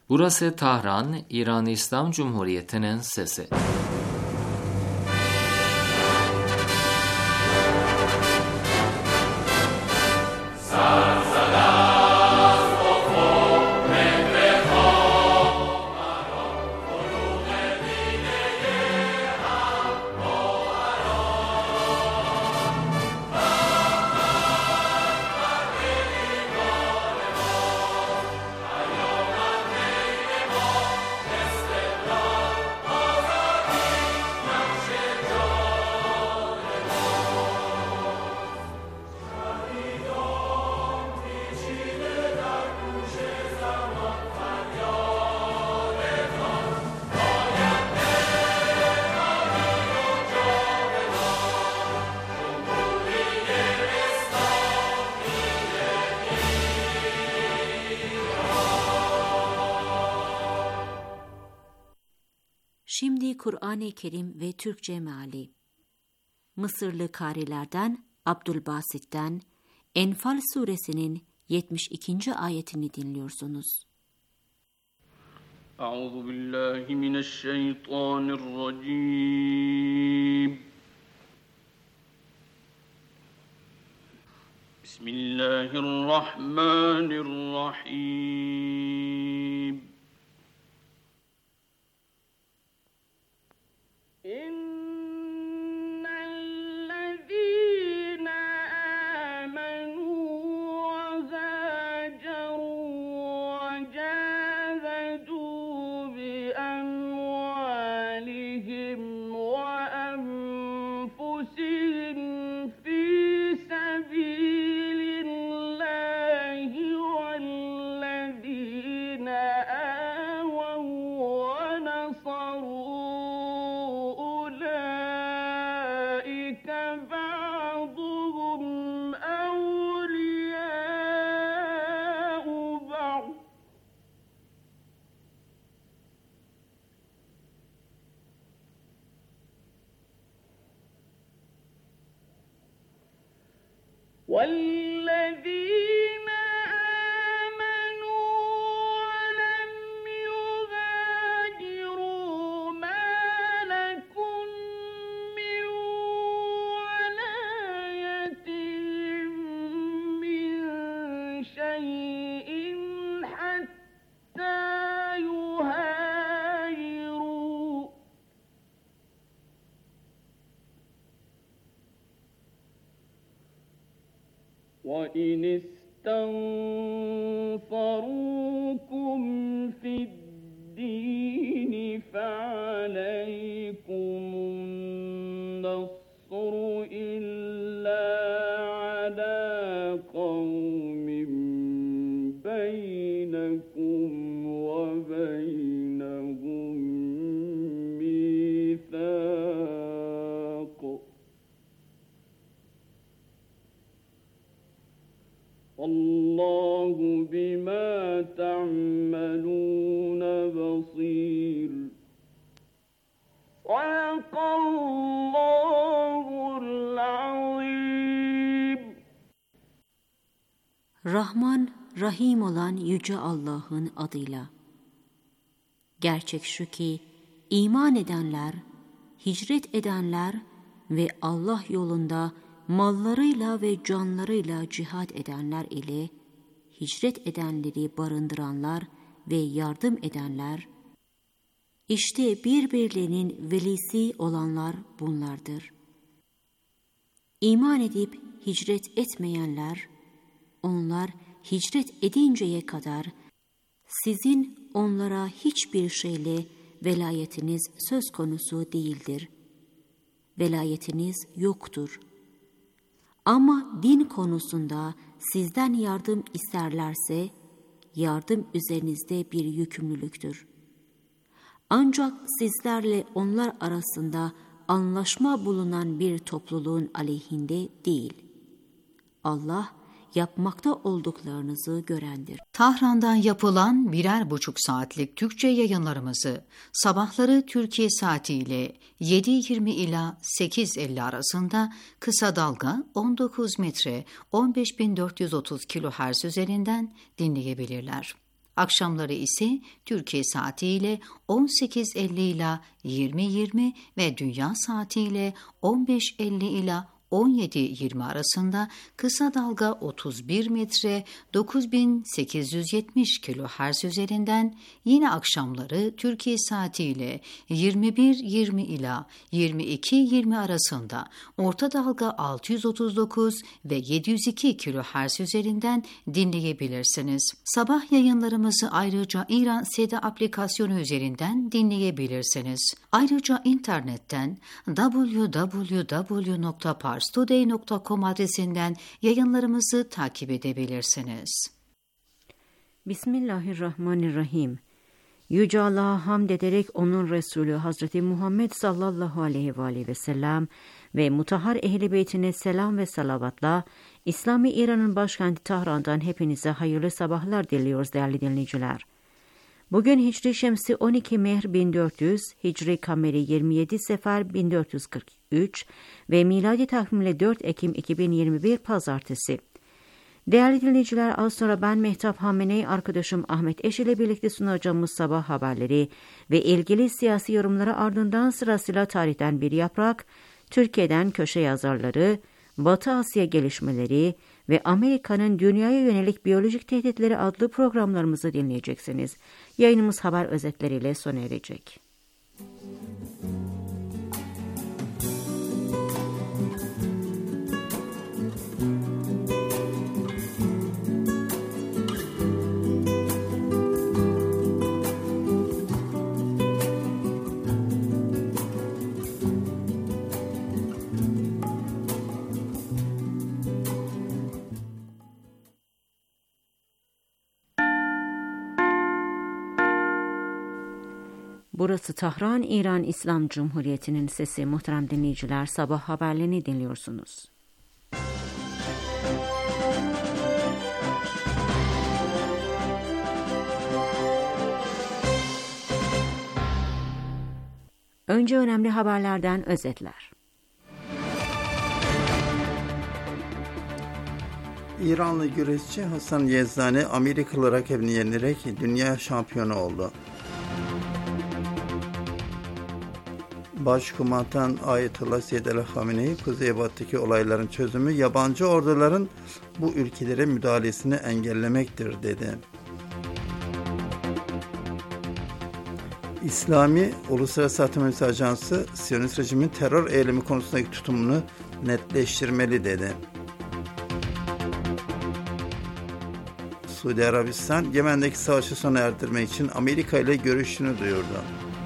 Burası Tahran, İran İslam Cumhuriyeti'nin sesi. Şimdi Kur'an-ı Kerim ve Türkçe meali. Mısırlı karilerden Abdülbasit'ten Enfal suresinin 72. ayetini dinliyorsunuz. Euzubillahimineşşeytanirracim. Bismillahirrahmanirrahim. وَالَّذِينَ آمَنُوا وَلَمْ يُهَاجِرُوا مَا لَكُم مِّن وَلَايَتِهِم مِّن شَيْءٍ حَتَّىٰ يُهَاجِرُوا ۚ وَإِنِ اسْتَنصَرُوكُمْ فِي الدِّينِ فَعَلَيْكُمُ النَّصْرُ إِلَّا عَلَىٰ قَوْمٍ بَيْنَكُمْ وَبَيْنَهُم مِّيثَاقٌ ۗ وَاللّٰهُ بِمَا تَعْمَلُونَ بَصِيرٌ. صَدَقَ اللّٰهُ الْعَظِيمُ. Rahman, Rahim olan Yüce Allah'ın adıyla. Gerçek şu ki, iman edenler, hicret edenler ve Allah yolunda mallarıyla ve canlarıyla cihad edenler ile hicret edenleri barındıranlar ve yardım edenler, işte birbirlerinin velisi olanlar bunlardır. İman edip hicret etmeyenler, onlar hicret edinceye kadar sizin onlara hiçbir şeyle velayetiniz söz konusu değildir. Velayetiniz yoktur. Ama din konusunda sizden yardım isterlerse, yardım üzerinizde bir yükümlülüktür. Ancak sizlerle onlar arasında anlaşma bulunan bir topluluğun aleyhinde değil. Allah, yapmakta olduklarınızı görendir. Tahran'dan yapılan 1,5 saatlik Türkçe yayınlarımızı sabahları Türkiye saatiyle 7.20 ila 8.50 arasında kısa dalga 19 metre 15.430 kHz üzerinden dinleyebilirler. Akşamları ise Türkiye saatiyle 18.50 ila 20.20 ve dünya saatiyle 15.50 ila 17.20 arasında kısa dalga 31 metre 9870 kHz üzerinden, yine akşamları Türkiye saatiyle 21.20 ila 22.20 arasında orta dalga 639 ve 702 kHz üzerinden dinleyebilirsiniz. Sabah yayınlarımızı ayrıca İran Seda aplikasyonu üzerinden dinleyebilirsiniz. Ayrıca internetten www.parstoday.com adresinden yayınlarımızı takip edebilirsiniz. Bismillahirrahmanirrahim. Yüce Allah'a hamd ederek onun Resulü Hazreti Muhammed sallallahu aleyhi ve sellem ve mutahhar ehl-i beytine selam ve salavatla İslami İran'ın başkenti Tahran'dan hepinize hayırlı sabahlar diliyoruz değerli dinleyiciler. Bugün Hicri Şemsi 12 Mehr 1400, Hicri Kameri 27 Sefer 1443 ve miladi takvimle 4 Ekim 2021 Pazartesi. Değerli dinleyiciler, az sonra ben Mehtap Hameney, arkadaşım Ahmet Eş ile birlikte sunacağımız sabah haberleri ve ilgili siyasi yorumları ardından sırasıyla tarihten bir yaprak, Türkiye'den köşe yazarları, Batı Asya gelişmeleri ve Amerika'nın dünyaya yönelik biyolojik tehditleri adlı programlarımızı dinleyeceksiniz. Yayınımız haber özetleriyle sona erecek. Burası Tahran, İran İslam Cumhuriyeti'nin sesi. Muhterem dinleyiciler, sabah haberlerini dinliyorsunuz. Önce önemli haberlerden özetler. İranlı güreşçi Hasan Yezdani Amerikalı rakibini yenerek dünya şampiyonu oldu. Başkumandan Ayetullah Seyyid Ali Hamenei, Kuzeybatı'daki olayların çözümü yabancı orduların bu ülkelere müdahalesini engellemektir dedi. İslami Uluslararası Atom Ajansı, Siyonist rejimin terör eylemi konusundaki tutumunu netleştirmeli dedi. Suudi Arabistan, Yemen'deki savaşı sona erdirmek için Amerika ile görüşünü duyurdu.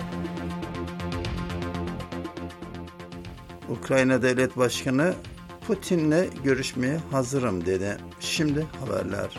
Ukrayna Devlet Başkanı, Putin'le görüşmeye hazırım dedi. Şimdi haberler.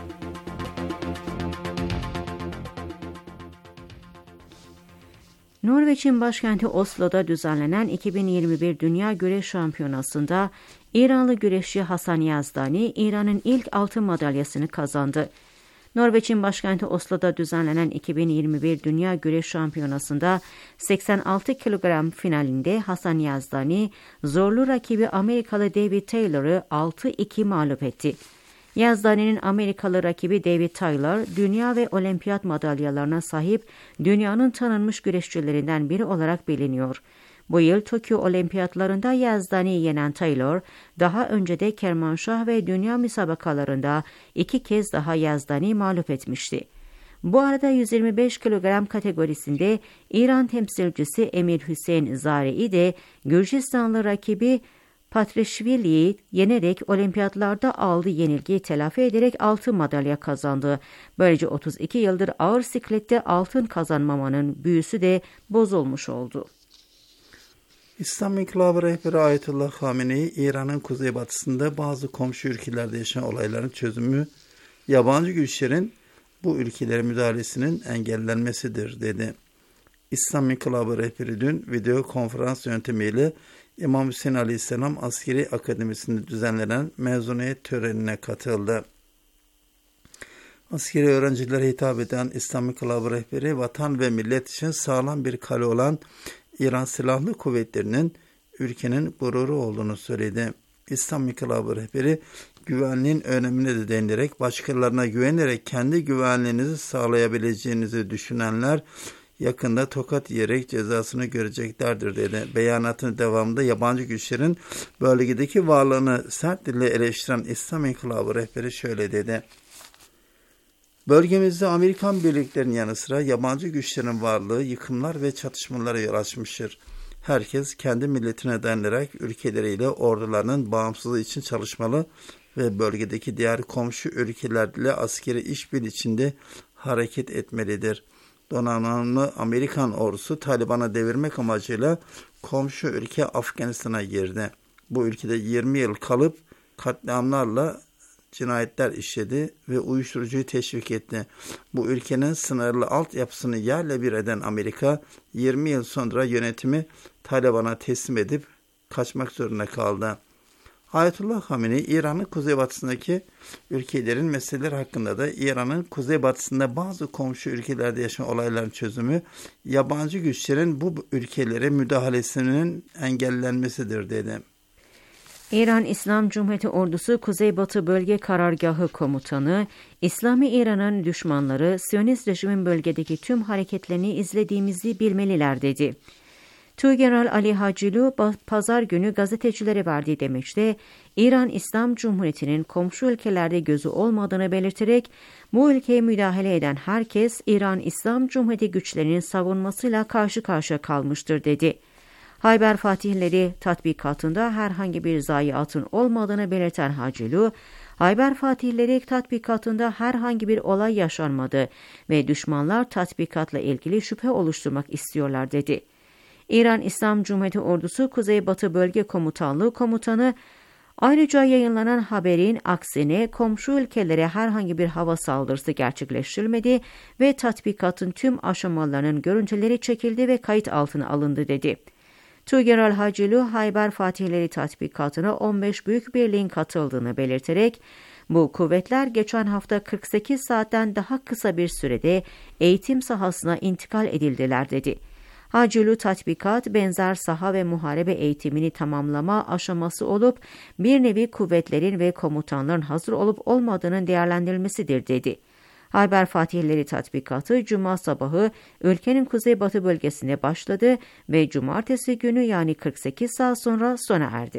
Norveç'in başkenti Oslo'da düzenlenen 2021 Dünya Güreş Şampiyonası'nda İranlı güreşçi Hasan Yazdani, İran'ın ilk altın madalyasını kazandı. Norveç'in başkenti Oslo'da düzenlenen 2021 Dünya Güreş Şampiyonası'nda 86 kilogram finalinde Hasan Yazdani, zorlu rakibi Amerikalı David Taylor'ı 6-2 mağlup etti. Yazdani'nin Amerikalı rakibi David Taylor, dünya ve olimpiyat madalyalarına sahip dünyanın tanınmış güreşçilerinden biri olarak biliniyor. Bu yıl Tokyo Olimpiyatlarında Yazdani'yi yenen Taylor, daha önce de Kermanşah ve dünya müsabakalarında 2 kez daha Yazdani'yi mağlup etmişti. Bu arada 125 kilogram kategorisinde İran temsilcisi Emir Hüseyin Zari'i de Gürcistanlı rakibi Patrishvili'yi yenerek olimpiyatlarda aldığı yenilgiyi telafi ederek altın madalya kazandı. Böylece 32 yıldır ağır siklette altın kazanmamanın büyüsü de bozulmuş oldu. İslam İnkılabı rehberi Ayetullah Hamenei, İran'ın kuzeybatısında bazı komşu ülkelerde yaşanan olayların çözümü yabancı güçlerin bu ülkelere müdahalesinin engellenmesidir dedi. İslam İnkılabı rehberi dün video konferans yöntemiyle İmam Hüseyin Aleyhisselam Askeri Akademisi'nde düzenlenen mezuniyet törenine katıldı. Askeri öğrencilere hitap eden İslam İnkılabı rehberi, vatan ve millet için sağlam bir kale olan İran Silahlı Kuvvetleri'nin ülkenin gururu olduğunu söyledi. İslam İnkılabı rehberi, güvenliğin önemine de değinerek başkalarına güvenerek kendi güvenliğinizi sağlayabileceğinizi düşünenler yakında tokat yiyerek cezasını göreceklerdir dedi. Beyanatın devamında yabancı güçlerin bölgedeki varlığını sert dille eleştiren İslam İnkılabı rehberi şöyle dedi. Bölgemizde Amerikan birliklerinin yanı sıra yabancı güçlerin varlığı yıkımlar ve çatışmalara yol açmıştır. Herkes kendi milletine dayanarak ülkeleriyle ordularının bağımsızlığı için çalışmalı ve bölgedeki diğer komşu ülkelerle askeri işbirliği içinde hareket etmelidir. Donanımlı Amerikan ordusu Taliban'ı devirmek amacıyla komşu ülke Afganistan'a girdi. Bu ülkede 20 yıl kalıp katliamlarla cinayetler işledi ve uyuşturucuyu teşvik etti. Bu ülkenin sınırlı altyapısını yerle bir eden Amerika 20 yıl sonra yönetimi Taliban'a teslim edip kaçmak zorunda kaldı. Ayetullah Hamenei, İran'ın kuzeybatısındaki ülkelerin meseleleri hakkında da İran'ın kuzeybatısında bazı komşu ülkelerde yaşanan olayların çözümü, yabancı güçlerin bu ülkelere müdahalesinin engellenmesidir dedi. İran İslam Cumhuriyeti Ordusu Kuzeybatı Bölge Karargahı Komutanı, İslami İran'ın düşmanları Siyonist rejimin bölgedeki tüm hareketlerini izlediğimizi bilmeliler dedi. Tuğgeneral Ali Hacilu, pazar günü gazetecilere verdiği demeçte, İran İslam Cumhuriyeti'nin komşu ülkelerde gözü olmadığını belirterek, bu ülkeye müdahale eden herkes İran İslam Cumhuriyeti güçlerinin savunmasıyla karşı karşıya kalmıştır dedi. Hayber Fatihleri tatbikatında herhangi bir zayiatın olmadığını belirten Hacilu, Hayber Fatihleri tatbikatında herhangi bir olay yaşanmadı ve düşmanlar tatbikatla ilgili şüphe oluşturmak istiyorlar dedi. İran İslam Cumhuriyeti Ordusu Kuzeybatı Bölge Komutanlığı Komutanı, ayrıca yayınlanan haberin aksine komşu ülkelere herhangi bir hava saldırısı gerçekleştirilmedi ve tatbikatın tüm aşamalarının görüntüleri çekildi ve kayıt altına alındı dedi. Tuğgeneral Hacilu, Hayber Fatihleri tatbikatına 15 büyük birliğin katıldığını belirterek, bu kuvvetler geçen hafta 48 saatten daha kısa bir sürede eğitim sahasına intikal edildiler dedi. Hacilu, tatbikat benzer saha ve muharebe eğitimini tamamlama aşaması olup bir nevi kuvvetlerin ve komutanların hazır olup olmadığının değerlendirilmesidir dedi. Hayber Fatihleri tatbikatı Cuma sabahı ülkenin kuzeybatı bölgesinde başladı ve Cumartesi günü yani 48 saat sonra sona erdi.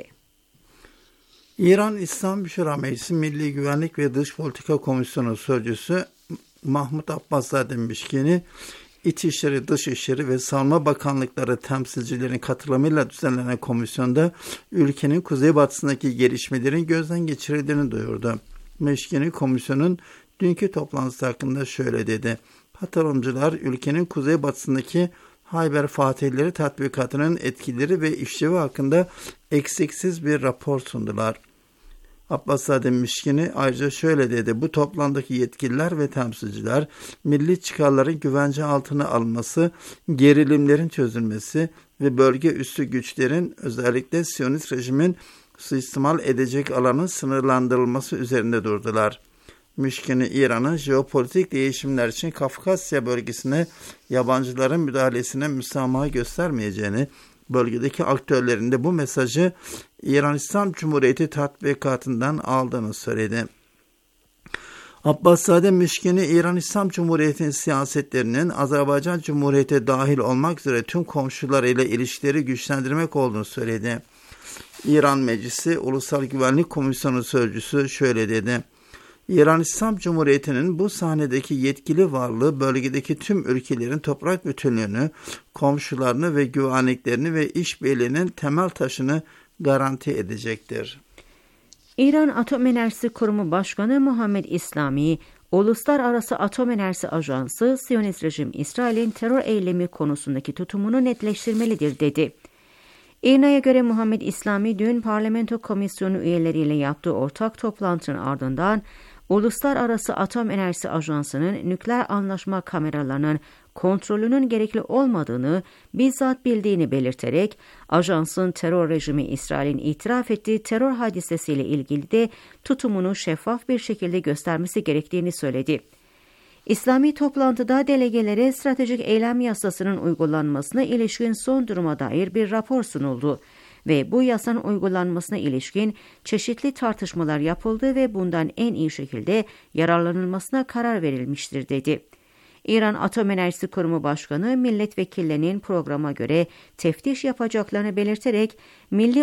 İran İslam Şura Meclisi Milli Güvenlik ve Dış Politika Komisyonu Sözcüsü Mahmut Abbaszadeh Mişkini, İçişleri, Dışişleri ve Savunma Bakanlıkları temsilcilerinin katılımıyla düzenlenen komisyonda ülkenin kuzeybatısındaki gelişmelerin gözden geçirildiğini duyurdu. Mişkini, komisyonun dünkü toplantısı hakkında şöyle dedi. Katılımcılar ülkenin kuzeybatısındaki Hayber Fatihleri tatbikatının etkileri ve işlevi hakkında eksiksiz bir rapor sundular. Abbaszadeh Mişkini ayrıca şöyle dedi. Bu toplamdaki yetkililer ve temsilciler milli çıkarların güvence altına alınması, gerilimlerin çözülmesi ve bölge üssü güçlerin özellikle Siyonist rejimin suistimal edecek alanın sınırlandırılması üzerinde durdular. Mişkini, İran'ın jeopolitik değişimler için Kafkasya bölgesine yabancıların müdahalesine müsamaha göstermeyeceğini, bölgedeki aktörlerin de bu mesajı İran İslam Cumhuriyeti tatbikatından aldığını söyledi. Abbaszadeh Mişkini, İran İslam Cumhuriyeti'nin siyasetlerinin Azerbaycan Cumhuriyeti dahil olmak üzere tüm komşularıyla ilişkileri güçlendirmek olduğunu söyledi. İran Meclisi Ulusal Güvenlik Komisyonu Sözcüsü şöyle dedi. İran İslam Cumhuriyeti'nin bu sahnedeki yetkili varlığı bölgedeki tüm ülkelerin toprak bütünlüğünü, komşularını ve güvenliklerini ve işbirliğinin temel taşını garanti edecektir. İran Atom Enerjisi Kurumu Başkanı Muhammed İslami, Uluslararası Atom Enerjisi Ajansı, Siyonist rejim İsrail'in terör eylemi konusundaki tutumunu netleştirmelidir dedi. İRNA'ya göre Muhammed İslami dün parlamento komisyonu üyeleriyle yaptığı ortak toplantının ardından Uluslararası Atom Enerjisi Ajansı'nın nükleer anlaşma kameralarının kontrolünün gerekli olmadığını bizzat bildiğini belirterek, ajansın terör rejimi İsrail'in itiraf ettiği terör hadisesiyle ilgili de tutumunu şeffaf bir şekilde göstermesi gerektiğini söyledi. İslami toplantıda delegelere stratejik eylem yasasının uygulanmasına ilişkin son duruma dair bir rapor sunuldu ve bu yasanın uygulanmasına ilişkin çeşitli tartışmalar yapıldı ve bundan en iyi şekilde yararlanılmasına karar verilmiştir dedi. İran Atom Enerjisi Kurumu Başkanı milletvekillerinin programa göre teftiş yapacaklarını belirterek milli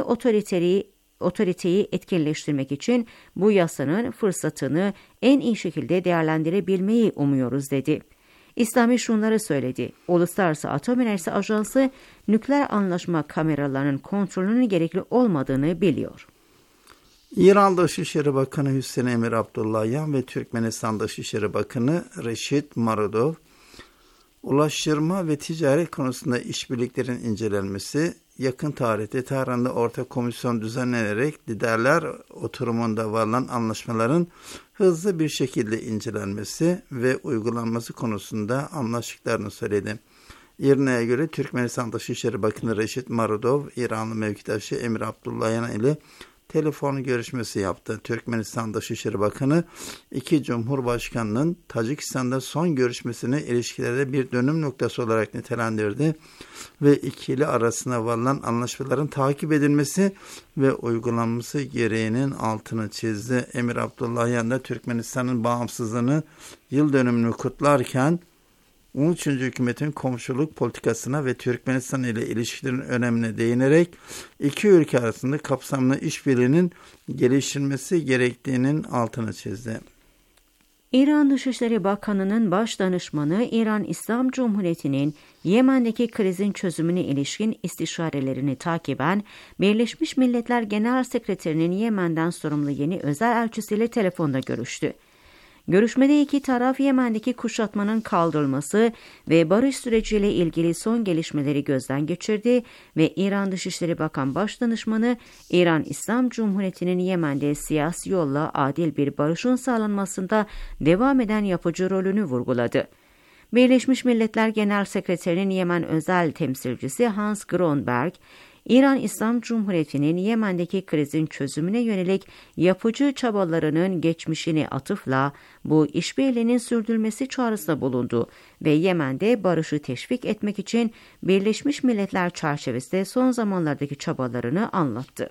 otoriteyi etkinleştirmek için bu yasanın fırsatını en iyi şekilde değerlendirebilmeyi umuyoruz dedi. İslami şunları söyledi. Uluslararası Atom Enerjisi Ajansı nükleer anlaşma kameralarının kontrolünün gerekli olmadığını biliyor. İran Dışişleri Bakanı Hüseyin Emir Abdullahian ve Türkmenistan Dışişleri Bakanı Reşit Marudov, ulaştırma ve ticaret konusunda işbirliklerin incelenmesi, yakın tarihte Tahran'da ortak komisyon düzenlenerek liderler oturumunda varılan anlaşmaların hızlı bir şekilde incelenmesi ve uygulanması konusunda anlaştıklarını söyledi. İRNA'ya göre Türkmenistan Dışişleri Bakanı Reşit Marudov, İranlı mevkidaşı Emir Abdullahian ile telefon görüşmesi yaptı. Türkmenistan Dışişleri Bakanı, iki Cumhurbaşkanı'nın Tacikistan'da son görüşmesini ilişkilerde bir dönüm noktası olarak nitelendirdi ve ikili arasında varılan anlaşmaların takip edilmesi ve uygulanması gereğinin altını çizdi. Emir Abdullahian da Türkmenistan'ın bağımsızlığını yıl dönümünü kutlarken 13. hükümetin komşuluk politikasına ve Türkmenistan ile ilişkilerin önemine değinerek iki ülke arasında kapsamlı işbirliğinin geliştirilmesi gerektiğinin altını çizdi. İran Dışişleri Bakanı'nın baş danışmanı İran İslam Cumhuriyeti'nin Yemen'deki krizin çözümüne ilişkin istişarelerini takiben Birleşmiş Milletler Genel Sekreterinin Yemen'den sorumlu yeni özel elçisiyle telefonda görüştü. Görüşmede iki taraf Yemen'deki kuşatmanın kaldırılması ve barış süreciyle ilgili son gelişmeleri gözden geçirdi ve İran Dışişleri Bakan Başdanışmanı İran İslam Cumhuriyeti'nin Yemen'de siyasi yolla adil bir barışın sağlanmasında devam eden yapıcı rolünü vurguladı. Birleşmiş Milletler Genel Sekreterinin Yemen özel temsilcisi Hans Gronberg, İran İslam Cumhuriyeti'nin Yemen'deki krizin çözümüne yönelik yapıcı çabalarının geçmişini atıfla bu işbirliğinin sürdürülmesi çağrısında bulundu ve Yemen'de barışı teşvik etmek için Birleşmiş Milletler çerçevesinde son zamanlardaki çabalarını anlattı.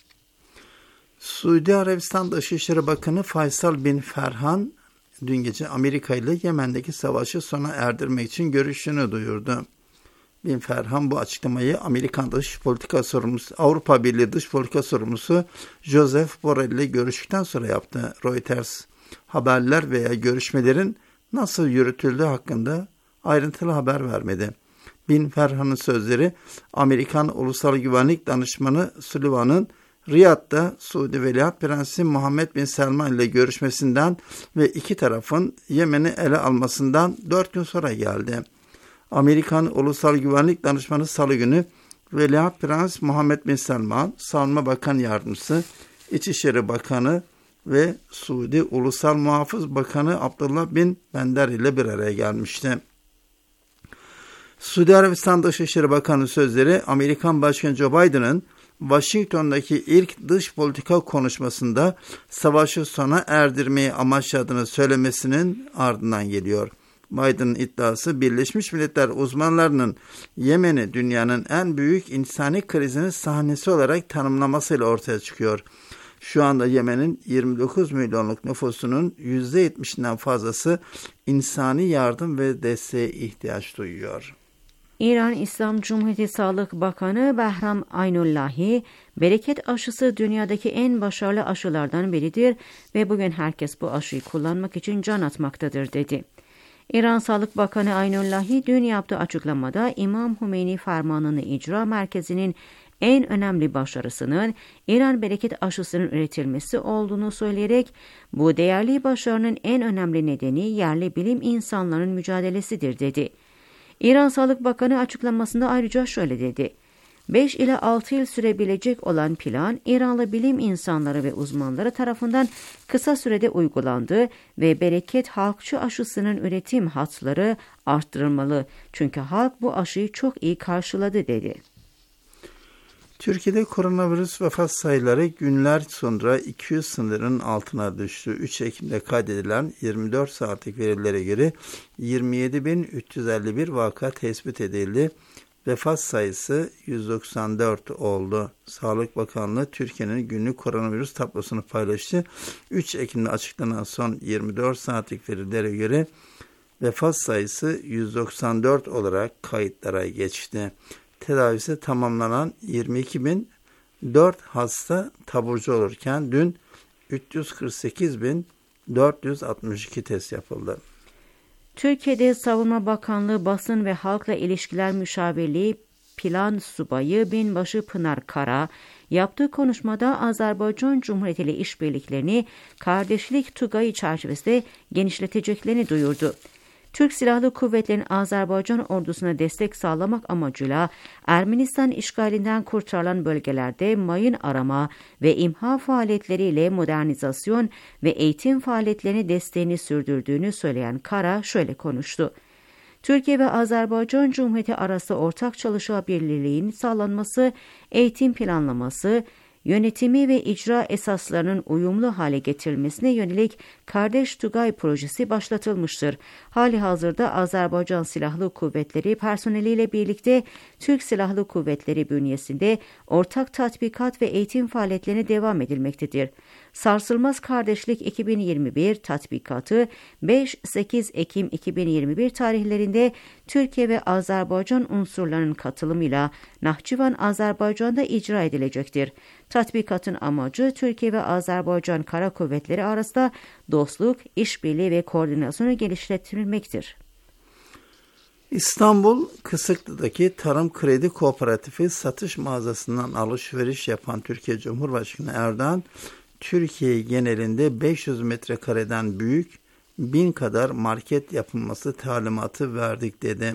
Suudi Arabistan Dışişleri Bakanı Faysal bin Ferhan dün gece Amerika ile Yemen'deki savaşı sona erdirmek için görüşünü duyurdu. Bin Ferhan bu açıklamayı Amerikan Dış Politika Sorumlusu, Avrupa Birliği Dış Politika Sorumlusu Joseph Borrell ile görüştükten sonra yaptı. Reuters haberler veya görüşmelerin nasıl yürütüldüğü hakkında ayrıntılı haber vermedi. Bin Ferhan'ın sözleri Amerikan Ulusal Güvenlik Danışmanı Sullivan'ın Riyad'da Suudi Veliaht Prensi Muhammed Bin Selman ile görüşmesinden ve iki tarafın Yemen'i ele almasından 4 gün sonra geldi. Amerikan Ulusal Güvenlik Danışmanı Salı günü Veliaht Prens Muhammed Bin Selman, Savunma Bakan Yardımcısı, İçişleri Bakanı ve Suudi Ulusal Muhafız Bakanı Abdullah Bin Bender ile bir araya gelmişti. Suudi Arabistan Dışişleri Bakanı sözleri Amerikan Başkanı Joe Biden'ın Washington'daki ilk dış politika konuşmasında savaşı sona erdirmeyi amaçladığını söylemesinin ardından geliyor. Biden'ın iddiası Birleşmiş Milletler uzmanlarının Yemen'i dünyanın en büyük insani krizinin sahnesi olarak tanımlamasıyla ortaya çıkıyor. Şu anda Yemen'in 29 milyonluk nüfusunun %70'inden fazlası insani yardım ve desteğe ihtiyaç duyuyor. İran İslam Cumhuriyeti Sağlık Bakanı Behram Aynullahi, bereket aşısı dünyadaki en başarılı aşılardan biridir ve bugün herkes bu aşıyı kullanmak için can atmaktadır dedi. İran Sağlık Bakanı Aynullahi dün yaptığı açıklamada İmam Hümeyni Fermanı'nı icra merkezinin en önemli başarısının İran bereket aşısının üretilmesi olduğunu söyleyerek bu değerli başarının en önemli nedeni yerli bilim insanlarının mücadelesidir dedi. İran Sağlık Bakanı açıklamasında ayrıca şöyle dedi. 5 ila 6 yıl sürebilecek olan plan İranlı bilim insanları ve uzmanları tarafından kısa sürede uygulandı ve bereket halkçı aşısının üretim hatları arttırılmalı. Çünkü halk bu aşıyı çok iyi karşıladı dedi. Türkiye'de koronavirüs vefat sayıları günler sonra 200 sınırının altına düştü. 3 Ekim'de kaydedilen 24 saatlik verilere göre 27.351 vaka tespit edildi. Vefat sayısı 194 oldu. Sağlık Bakanlığı Türkiye'nin günlük koronavirüs tablosunu paylaştı. 3 Ekim'de açıklanan son 24 saatlik verilere göre vefat sayısı 194 olarak kayıtlara geçti. Tedavisi tamamlanan 22.004 hasta taburcu olurken dün 348.462 test yapıldı. Türkiye'de Savunma Bakanlığı Basın ve Halkla İlişkiler Müşavirliği Plan Subayı Binbaşı Pınar Kara, yaptığı konuşmada Azerbaycan Cumhuriyeti ile işbirliklerini kardeşlik tugayı çerçevesinde genişleteceklerini duyurdu. Türk Silahlı Kuvvetleri'nin Azerbaycan ordusuna destek sağlamak amacıyla Ermenistan işgalinden kurtarılan bölgelerde mayın arama ve imha faaliyetleriyle modernizasyon ve eğitim faaliyetlerine desteğini sürdürdüğünü söyleyen Kara şöyle konuştu. Türkiye ve Azerbaycan Cumhuriyeti arasında ortak çalışabilirliğin sağlanması, eğitim planlaması, yönetimi ve icra esaslarının uyumlu hale getirilmesine yönelik Kardeş Tugay projesi başlatılmıştır. Halihazırda Azerbaycan Silahlı Kuvvetleri personeliyle birlikte Türk Silahlı Kuvvetleri bünyesinde ortak tatbikat ve eğitim faaliyetlerine devam edilmektedir. Sarsılmaz Kardeşlik 2021 tatbikatı 5-8 Ekim 2021 tarihlerinde Türkiye ve Azerbaycan unsurlarının katılımıyla Nahçıvan, Azerbaycan'da icra edilecektir. Tatbikatın amacı Türkiye ve Azerbaycan Kara Kuvvetleri arasında dostluk, işbirliği ve koordinasyonu geliştirmektir. İstanbul Kısıklı'daki Tarım Kredi Kooperatifi satış mağazasından alışveriş yapan Türkiye Cumhurbaşkanı Erdoğan, Türkiye genelinde 500 metrekareden büyük 1000 kadar market yapılması talimatı verdik dedi.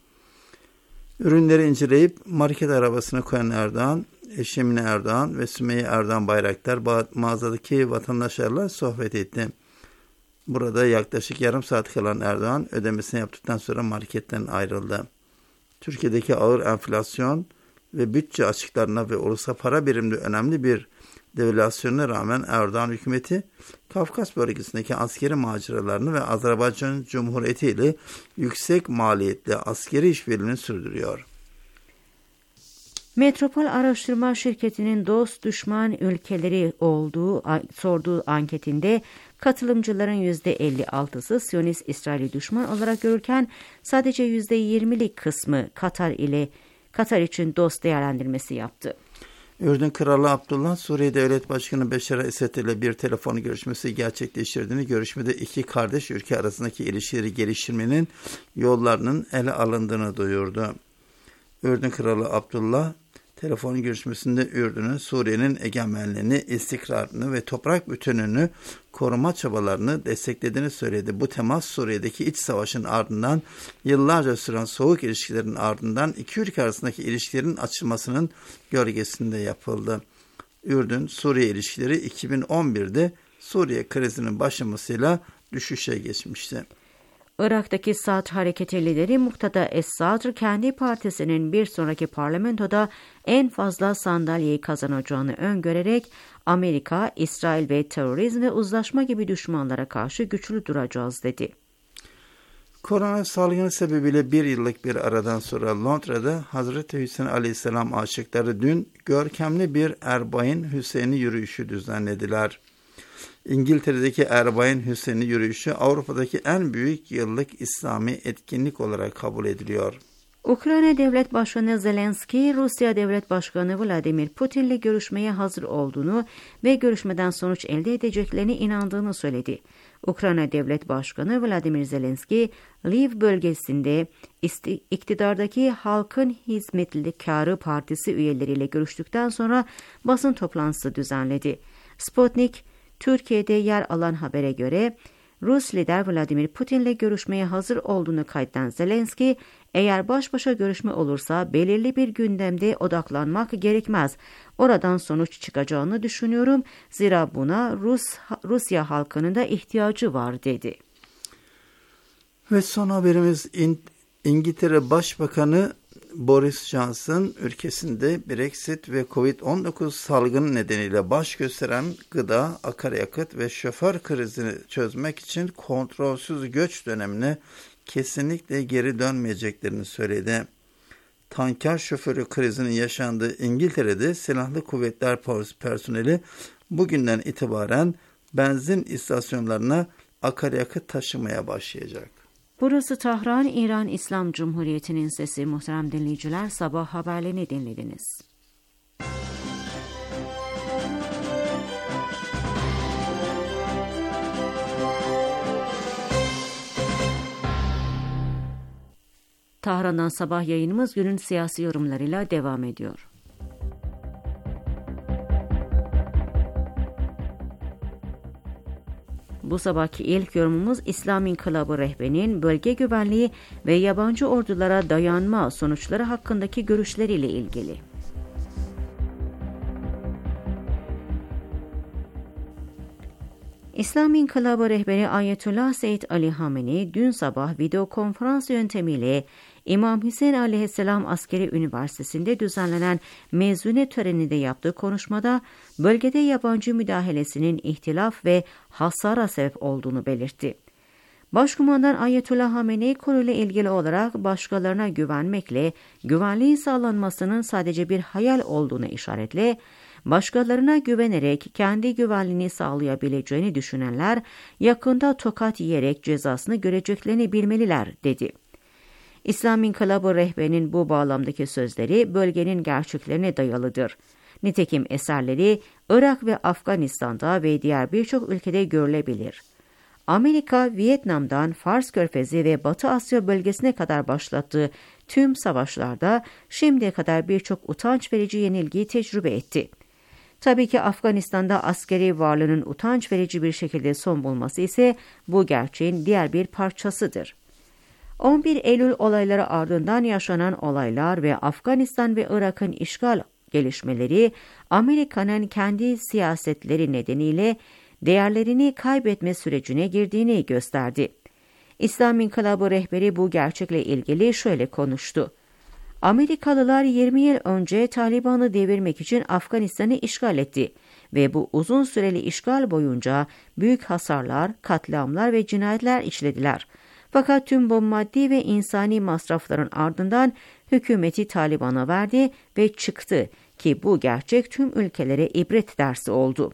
Ürünleri inceleyip market arabasına koyan Erdoğan, eşi Emine Erdoğan ve Sümeyye Erdoğan Bayraktar mağazadaki vatandaşlarla sohbet etti. Burada yaklaşık yarım saat kalan Erdoğan ödemesini yaptıktan sonra marketten ayrıldı. Türkiye'deki ağır enflasyon ve bütçe açıklarına ve ulusal para biriminde önemli bir devalüasyona rağmen Erdoğan hükümeti Kafkas bölgesindeki askeri maceralarını ve Azerbaycan Cumhuriyeti ile yüksek maliyetli askeri işbirliğini sürdürüyor. Metropol Araştırma Şirketi'nin dost düşman ülkeleri sorduğu anketinde katılımcıların %56'sı Siyonist İsrail'i düşman olarak görürken sadece %20'lik kısmı Katar için dost değerlendirmesi yaptı. Ürdün Kralı Abdullah, Suriye Devlet Başkanı Beşar Esed ile bir telefon görüşmesi gerçekleştirdiğini, görüşmede iki kardeş ülke arasındaki ilişkileri geliştirmenin yollarının ele alındığını duyurdu. Ürdün Kralı Abdullah, telefon görüşmesinde Ürdün'ün Suriye'nin egemenliğini, istikrarını ve toprak bütünlüğünü koruma çabalarını desteklediğini söyledi. Bu temas Suriye'deki iç savaşın ardından yıllarca süren soğuk ilişkilerin ardından iki ülke arasındaki ilişkilerin açılmasının gölgesinde yapıldı. Ürdün-Suriye ilişkileri 2011'de Suriye krizinin başlamasıyla düşüşe geçmişti. Irak'taki Sadr hareketi lideri Muqtada Es-Sadr, kendi partisinin bir sonraki parlamentoda en fazla sandalyeyi kazanacağını öngörerek Amerika, İsrail ve terörizm ve uzlaşma gibi düşmanlara karşı güçlü duracağız dedi. Korona salgını sebebiyle bir yıllık bir aradan sonra Londra'da Hazreti Hüseyin Aleyhisselam aşıkları dün görkemli bir Erbain Hüseyin'i yürüyüşü düzenlediler. İngiltere'deki Erbain Hüseyin'i yürüyüşü Avrupa'daki en büyük yıllık İslami etkinlik olarak kabul ediliyor. Ukrayna Devlet Başkanı Zelenski, Rusya Devlet Başkanı Vladimir Putin'le görüşmeye hazır olduğunu ve görüşmeden sonuç elde edeceklerine inandığını söyledi. Ukrayna Devlet Başkanı Vladimir Zelenski, Lviv bölgesinde iktidardaki Halkın Hizmetkarı Partisi üyeleriyle görüştükten sonra basın toplantısı düzenledi. Sputnik, Türkiye'de yer alan habere göre Rus lider Vladimir Putin'le görüşmeye hazır olduğunu kaydeden Zelenski, eğer baş başa görüşme olursa belirli bir gündemde odaklanmak gerekmez. Oradan sonuç çıkacağını düşünüyorum. Zira buna Rusya halkının da ihtiyacı var dedi. Ve son haberimiz İngiltere Başbakanı Boris Johnson ülkesinde Brexit ve Covid-19 salgını nedeniyle baş gösteren gıda, akaryakıt ve şoför krizini çözmek için kontrolsüz göç dönemine kesinlikle geri dönmeyeceklerini söyledi. tanker şoförü krizinin yaşandığı İngiltere'de silahlı kuvvetler personeli bugünden itibaren benzin istasyonlarına akaryakıt taşımaya başlayacak. Burası Tahran, İran İslam Cumhuriyeti'nin sesi. Muhterem dinleyiciler, sabah haberlerini dinlediniz. Tahran'dan sabah yayınımız günün siyasi yorumlarıyla devam ediyor. Bu sabahki ilk yorumumuz İslam İnkılabı rehberinin bölge güvenliği ve yabancı ordulara dayanma sonuçları hakkındaki görüşleriyle ilgili. İslam İnkılabı rehberi Ayetullah Seyyid Ali Hamenei dün sabah video konferans yöntemiyle İmam Hüseyin Aleyhisselam Askeri Üniversitesi'nde düzenlenen mezune töreninde yaptığı konuşmada bölgede yabancı müdahalesinin ihtilaf ve hasara sebep olduğunu belirtti. Başkumandan Ayetullah Hamenei konuyla ilgili olarak başkalarına güvenmekle güvenliğin sağlanmasının sadece bir hayal olduğunu işaretle, başkalarına güvenerek kendi güvenliğini sağlayabileceğini düşünenler yakında tokat yiyerek cezasını göreceklerini bilmeliler, dedi. İslam İnkılabı rehberinin bu bağlamdaki sözleri bölgenin gerçeklerine dayalıdır. Nitekim eserleri Irak ve Afganistan'da ve diğer birçok ülkede görülebilir. Amerika, Vietnam'dan Fars Körfezi ve Batı Asya bölgesine kadar başlattığı tüm savaşlarda şimdiye kadar birçok utanç verici yenilgiyi tecrübe etti. Tabii ki Afganistan'da askeri varlığının utanç verici bir şekilde son bulması ise bu gerçeğin diğer bir parçasıdır. 11 Eylül olayları ardından yaşanan olaylar ve Afganistan ve Irak'ın işgal gelişmeleri Amerika'nın kendi siyasetleri nedeniyle değerlerini kaybetme sürecine girdiğini gösterdi. İslam İnkılabı rehberi bu gerçekle ilgili şöyle konuştu. Amerikalılar 20 yıl önce Taliban'ı devirmek için Afganistan'ı işgal etti ve bu uzun süreli işgal boyunca büyük hasarlar, katliamlar ve cinayetler işlediler. Fakat tüm bu maddi ve insani masrafların ardından hükümeti Taliban'a verdi ve çıktı ki bu gerçek tüm ülkelere ibret dersi oldu.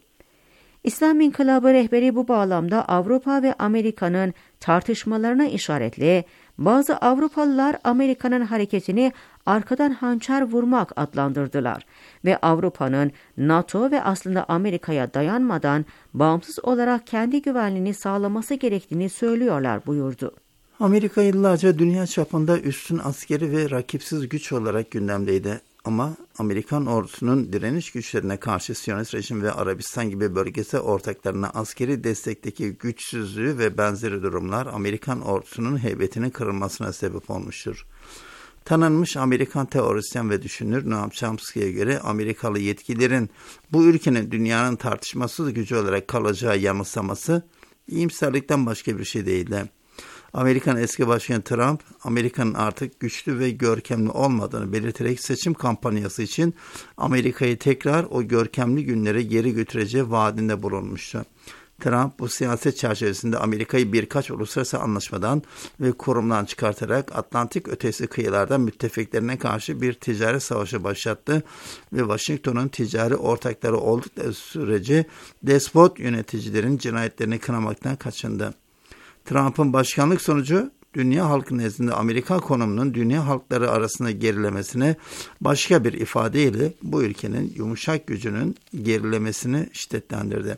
İslam İnkılabı rehberi bu bağlamda Avrupa ve Amerika'nın tartışmalarına işaretle bazı Avrupalılar Amerika'nın hareketini arkadan hançer vurmak adlandırdılar ve Avrupa'nın NATO ve aslında Amerika'ya dayanmadan bağımsız olarak kendi güvenliğini sağlaması gerektiğini söylüyorlar, buyurdu. Amerika yıllarca dünya çapında üstün askeri ve rakipsiz güç olarak gündemdeydi. Ama Amerikan ordusunun direniş güçlerine karşı Siyonist rejim ve Arabistan gibi bölgesel ortaklarına askeri destekteki güçsüzlüğü ve benzeri durumlar Amerikan ordusunun heybetinin kırılmasına sebep olmuştur. Tanınmış Amerikan teorisyen ve düşünür Noam Chomsky'ye göre Amerikalı yetkililerin bu ülkenin dünyanın tartışmasız gücü olarak kalacağı yanılsaması iyimserlikten başka bir şey değildi. Amerikan eski başkanı Trump, Amerika'nın artık güçlü ve görkemli olmadığını belirterek seçim kampanyası için Amerika'yı tekrar o görkemli günlere geri götüreceği vaadinde bulunmuştu. Trump bu siyaset çerçevesinde Amerika'yı birkaç uluslararası anlaşmadan ve kurumdan çıkartarak Atlantik ötesi kıyılardan müttefiklerine karşı bir ticaret savaşı başlattı ve Washington'un ticari ortakları oldukları sürece despot yöneticilerin cinayetlerini kınamaktan kaçındı. Trump'ın başkanlık sonucu dünya halkı nezdinde Amerika konumunun dünya halkları arasında gerilemesine, başka bir ifadeyle bu ülkenin yumuşak gücünün gerilemesini şiddetlendirdi.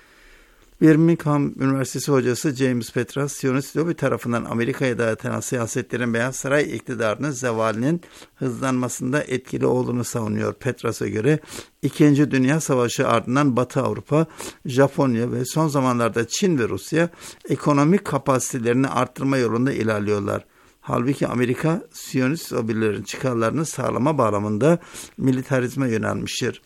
Birmingham Üniversitesi hocası James Petras, Siyonist lobi tarafından Amerika'ya dayatılan siyasetlerin Beyaz Saray iktidarının zevalinin hızlanmasında etkili olduğunu savunuyor. Petras'a göre 2. Dünya Savaşı ardından Batı Avrupa, Japonya ve son zamanlarda Çin ve Rusya ekonomik kapasitelerini arttırma yolunda ilerliyorlar. Halbuki Amerika, Siyonist lobilerin çıkarlarını sağlama bağlamında militarizme yönelmiştir.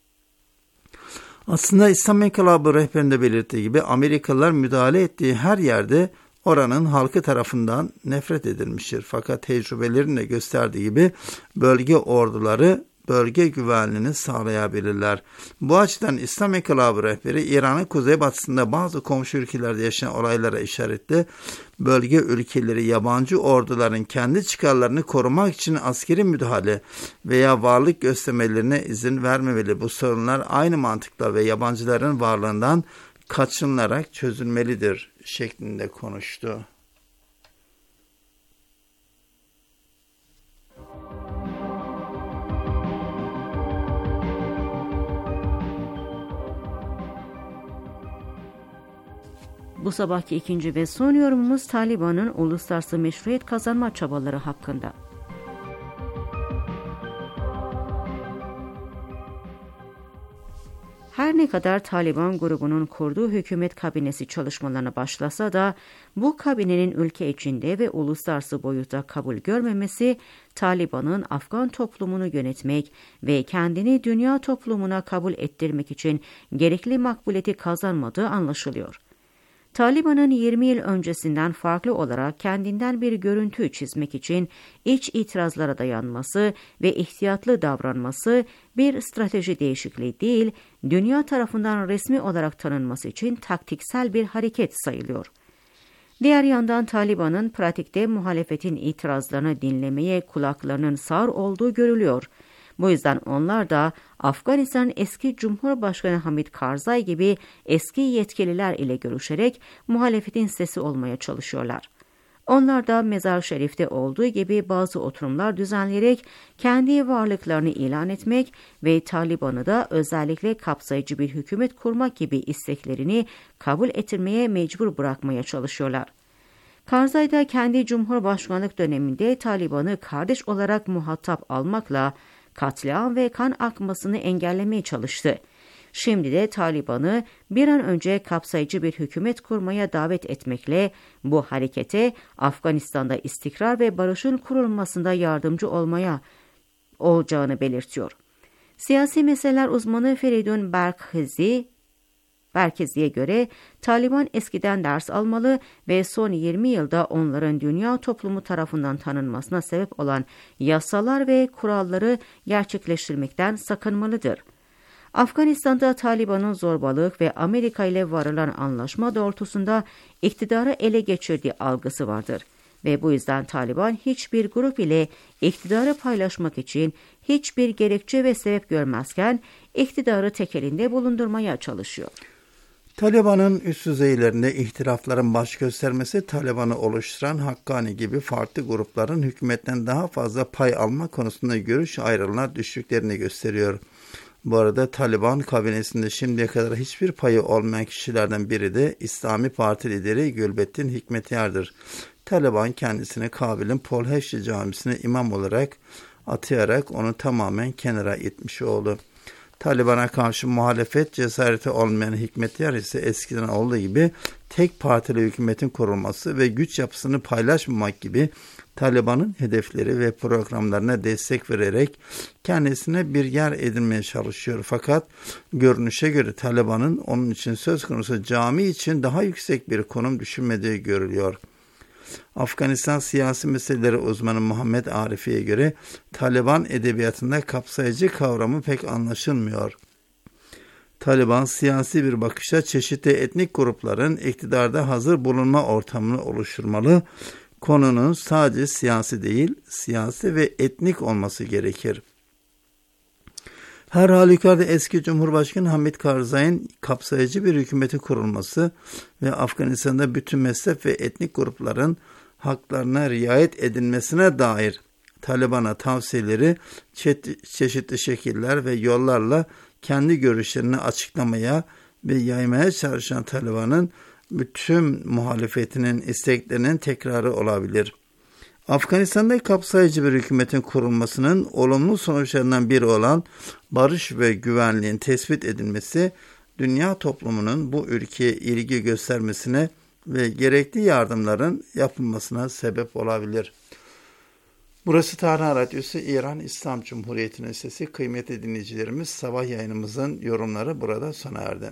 Aslında İslam İnkılabı rehberinde belirttiği gibi Amerikalılar müdahale ettiği her yerde oranın halkı tarafından nefret edilmiştir. Fakat tecrübelerin de gösterdiği gibi bölge orduları bölge güvenliğini sağlayabilirler. Bu açıdan İslam İnkılabı rehberi İran'ın kuzeybatısında bazı komşu ülkelerde yaşanan olaylara işaretli, bölge ülkeleri yabancı orduların kendi çıkarlarını korumak için askeri müdahale veya varlık göstermelerine izin vermemeli. Bu sorunlar aynı mantıkla ve yabancıların varlığından kaçınılarak çözülmelidir şeklinde konuştu. Bu sabahki ikinci ve son yorumumuz Taliban'ın uluslararası meşruiyet kazanma çabaları hakkında. Her ne kadar Taliban grubunun kurduğu hükümet kabinesi çalışmalarına başlasa da bu kabinenin ülke içinde ve uluslararası boyutta kabul görmemesi, Taliban'ın Afgan toplumunu yönetmek ve kendini dünya toplumuna kabul ettirmek için gerekli makbuliyeti kazanmadığı anlaşılıyor. Taliban'ın 20 yıl öncesinden farklı olarak kendinden bir görüntü çizmek için iç itirazlara dayanması ve ihtiyatlı davranması bir strateji değişikliği değil, dünya tarafından resmi olarak tanınması için taktiksel bir hareket sayılıyor. Diğer yandan Taliban'ın pratikte muhalefetin itirazlarını dinlemeye kulaklarının sağır olduğu görülüyor. Bu yüzden onlar da Afganistan'ın eski Cumhurbaşkanı Hamid Karzai gibi eski yetkililer ile görüşerek muhalefetin sesi olmaya çalışıyorlar. Onlar da Mezar Şerif'te olduğu gibi bazı oturumlar düzenleyerek kendi varlıklarını ilan etmek ve Taliban'ı da özellikle kapsayıcı bir hükümet kurmak gibi isteklerini kabul ettirmeye mecbur bırakmaya çalışıyorlar. Karzai da kendi Cumhurbaşkanlık döneminde Taliban'ı kardeş olarak muhatap almakla katliam ve kan akmasını engellemeye çalıştı. Şimdi de Taliban'ı bir an önce kapsayıcı bir hükümet kurmaya davet etmekle bu harekete Afganistan'da istikrar ve barışın kurulmasında yardımcı olacağını belirtiyor. Siyasi meseleler uzmanı Feridun Berkezi'ye göre Taliban eskiden ders almalı ve son 20 yılda onların dünya toplumu tarafından tanınmasına sebep olan yasalar ve kuralları gerçekleştirmekten sakınmalıdır. Afganistan'da Taliban'ın zorbalık ve Amerika ile varılan anlaşma doğrultusunda iktidarı ele geçirdiği algısı vardır. Ve bu yüzden Taliban hiçbir grup ile iktidarı paylaşmak için hiçbir gerekçe ve sebep görmezken iktidarı tek elinde bulundurmaya çalışıyor. Taliban'ın üst düzeylerinde ihtilafların baş göstermesi, Taliban'ı oluşturan Hakkani gibi farklı grupların hükümetten daha fazla pay alma konusunda görüş ayrılığına düştüklerini gösteriyor. Bu arada Taliban kabinesinde şimdiye kadar hiçbir payı olmayan kişilerden biri de İslami Parti lideri Gülbettin Hikmetyar'dır. Taliban kendisini Kabil'in Polheşli Camisi'ne imam olarak atayarak onu tamamen kenara itmiş oldu. Taliban'a karşı muhalefet cesareti olmayan Hikmetyar ise eskiden olduğu gibi tek partili hükümetin kurulması ve güç yapısını paylaşmamak gibi Taliban'ın hedefleri ve programlarına destek vererek kendisine bir yer edinmeye çalışıyor. Fakat görünüşe göre Taliban'ın onun için söz konusu cami için daha yüksek bir konum düşünmediği görülüyor. Afganistan siyasi meseleleri uzmanı Muhammed Arifi'ye göre Taliban edebiyatında kapsayıcı kavramı pek anlaşılmıyor. Taliban siyasi bir bakışa çeşitli etnik grupların iktidarda hazır bulunma ortamını oluşturmalı. Konunun sadece siyasi değil, siyasi ve etnik olması gerekir. Her halükarda eski Cumhurbaşkanı Hamid Karzai'nin kapsayıcı bir hükümeti kurulması ve Afganistan'da bütün mezhep ve etnik grupların haklarına riayet edilmesine dair Taliban'a tavsiyeleri çeşitli şekiller ve yollarla kendi görüşlerini açıklamaya ve yaymaya çalışan Taliban'ın bütün muhalefetinin isteklerinin tekrarı olabilir. Afganistan'da kapsayıcı bir hükümetin kurulmasının olumlu sonuçlarından biri olan barış ve güvenliğin tespit edilmesi, dünya toplumunun bu ülkeye ilgi göstermesine ve gerekli yardımların yapılmasına sebep olabilir. Burası Tarhan Radyosu, İran İslam Cumhuriyeti'nin sesi. Kıymetli dinleyicilerimiz, sabah yayınımızın yorumları burada sona erdi.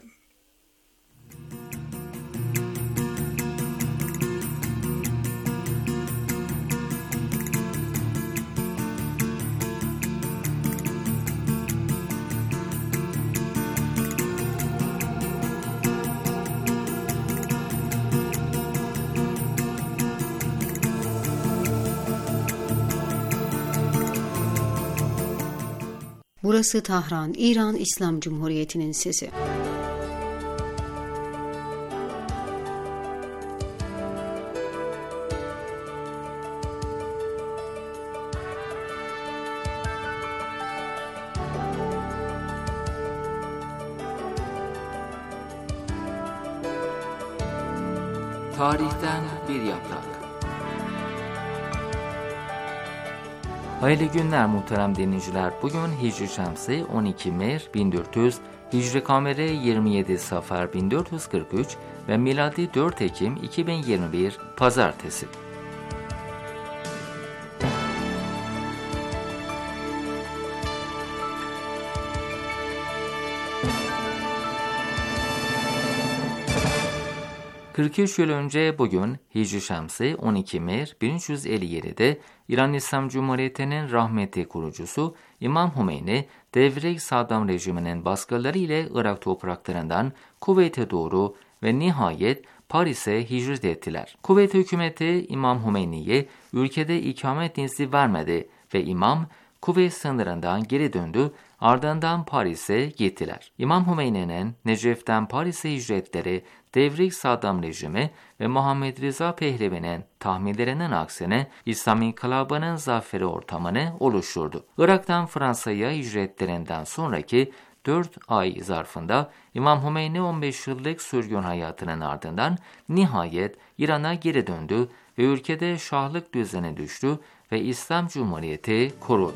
Burası Tahran, İran İslam Cumhuriyeti'nin sesi. Tarihten bir yaprak. Hayırlı günler muhterem dinleyiciler. Bugün Hicri Şemsi 12 Mer 1400, Hicri Kameri 27 Safar 1443 ve miladi 4 Ekim 2021 Pazartesi. ...43 yıl önce bugün Hicri Şemsi 12 Mer 1357'de İran İslam Cumhuriyeti'nin rahmetli kurucusu İmam Hümeyni, Devrik Saddam rejiminin baskıları ile Irak topraklarından Kuveyt'e doğru ve nihayet Paris'e hicret ettiler. Kuveyt hükümeti İmam Hümeyni'ye ülkede ikamet izni vermedi ve İmam Kuveyt sınırından geri döndü, ardından Paris'e gittiler. İmam Hümeyni'nin Necef'ten Paris'e hicretleri Devrik Saddam rejimi ve Muhammed Rıza Pehlevi'nin tahminlerinin aksine İslam İnkılabı'nın zaferi ortamını oluşturdu. Irak'tan Fransa'ya hicretlerinden sonraki 4 ay zarfında İmam Hümeyni 15 yıllık sürgün hayatının ardından nihayet İran'a geri döndü ve ülkede şahlık düzeni düştü ve İslam Cumhuriyeti kuruldu.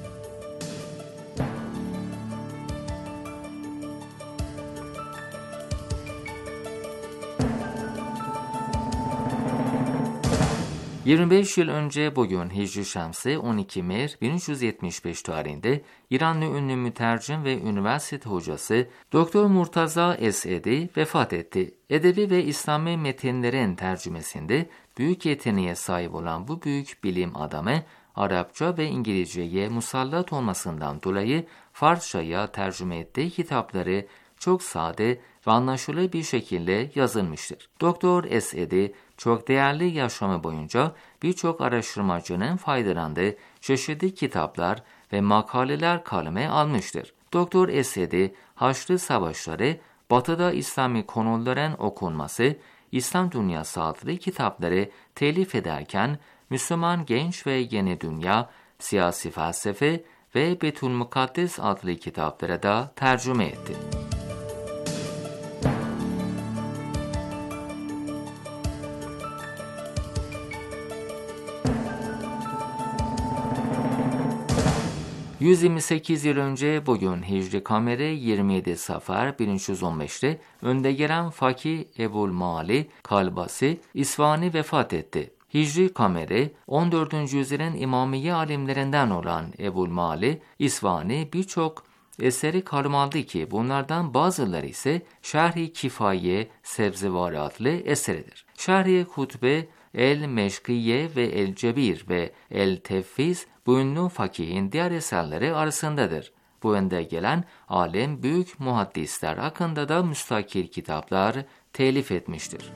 ...25 yıl önce bugün Hicri Şemsi 12 Mer 1375 tarihinde İranlı ünlü mütercim ve üniversite hocası Doktor Murtaza Esedi vefat etti. Edebi ve İslami metinlerin tercümesinde büyük yeteneğe sahip olan bu büyük bilim adamı Arapça ve İngilizceye musallat olmasından dolayı Farsça'ya tercüme ettiği kitapları çok sade ve anlaşılır bir şekilde yazılmıştır. Doktor Esedi çok değerli yaşamı boyunca birçok araştırmacının faydalandığı çeşitli kitaplar ve makaleler kaleme almıştır. Doktor Esedi, Haçlı Savaşları, Batı'da İslami konuların okunması, İslam Dünyası adlı kitapları telif ederken Müslüman Genç ve Yeni Dünya, Siyasi Felsefe ve Betülmukaddes adlı kitaplara da tercüme etti. ...128 yıl önce bugün Hicri Kameri 27 Safar 1315'te önde gelen Fakih Ebu'l-Mali Kalbasi İsfahani vefat etti. Hicri Kameri 14. yüzyılın İmamiye alimlerinden olan Ebu'l-Mali İsfahani birçok eseri kaleme aldı ki bunlardan bazıları ise Şerh-i Kifaye Sebzevari adlı eseridir. Şerh-i Hutbe El-Meşkiye ve El-Cebir ve El-Tefviz bu ünlü fakihin diğer eserleri arasındadır. Bu önde gelen alim büyük muhaddisler hakkında da müstakil kitaplar telif etmiştir.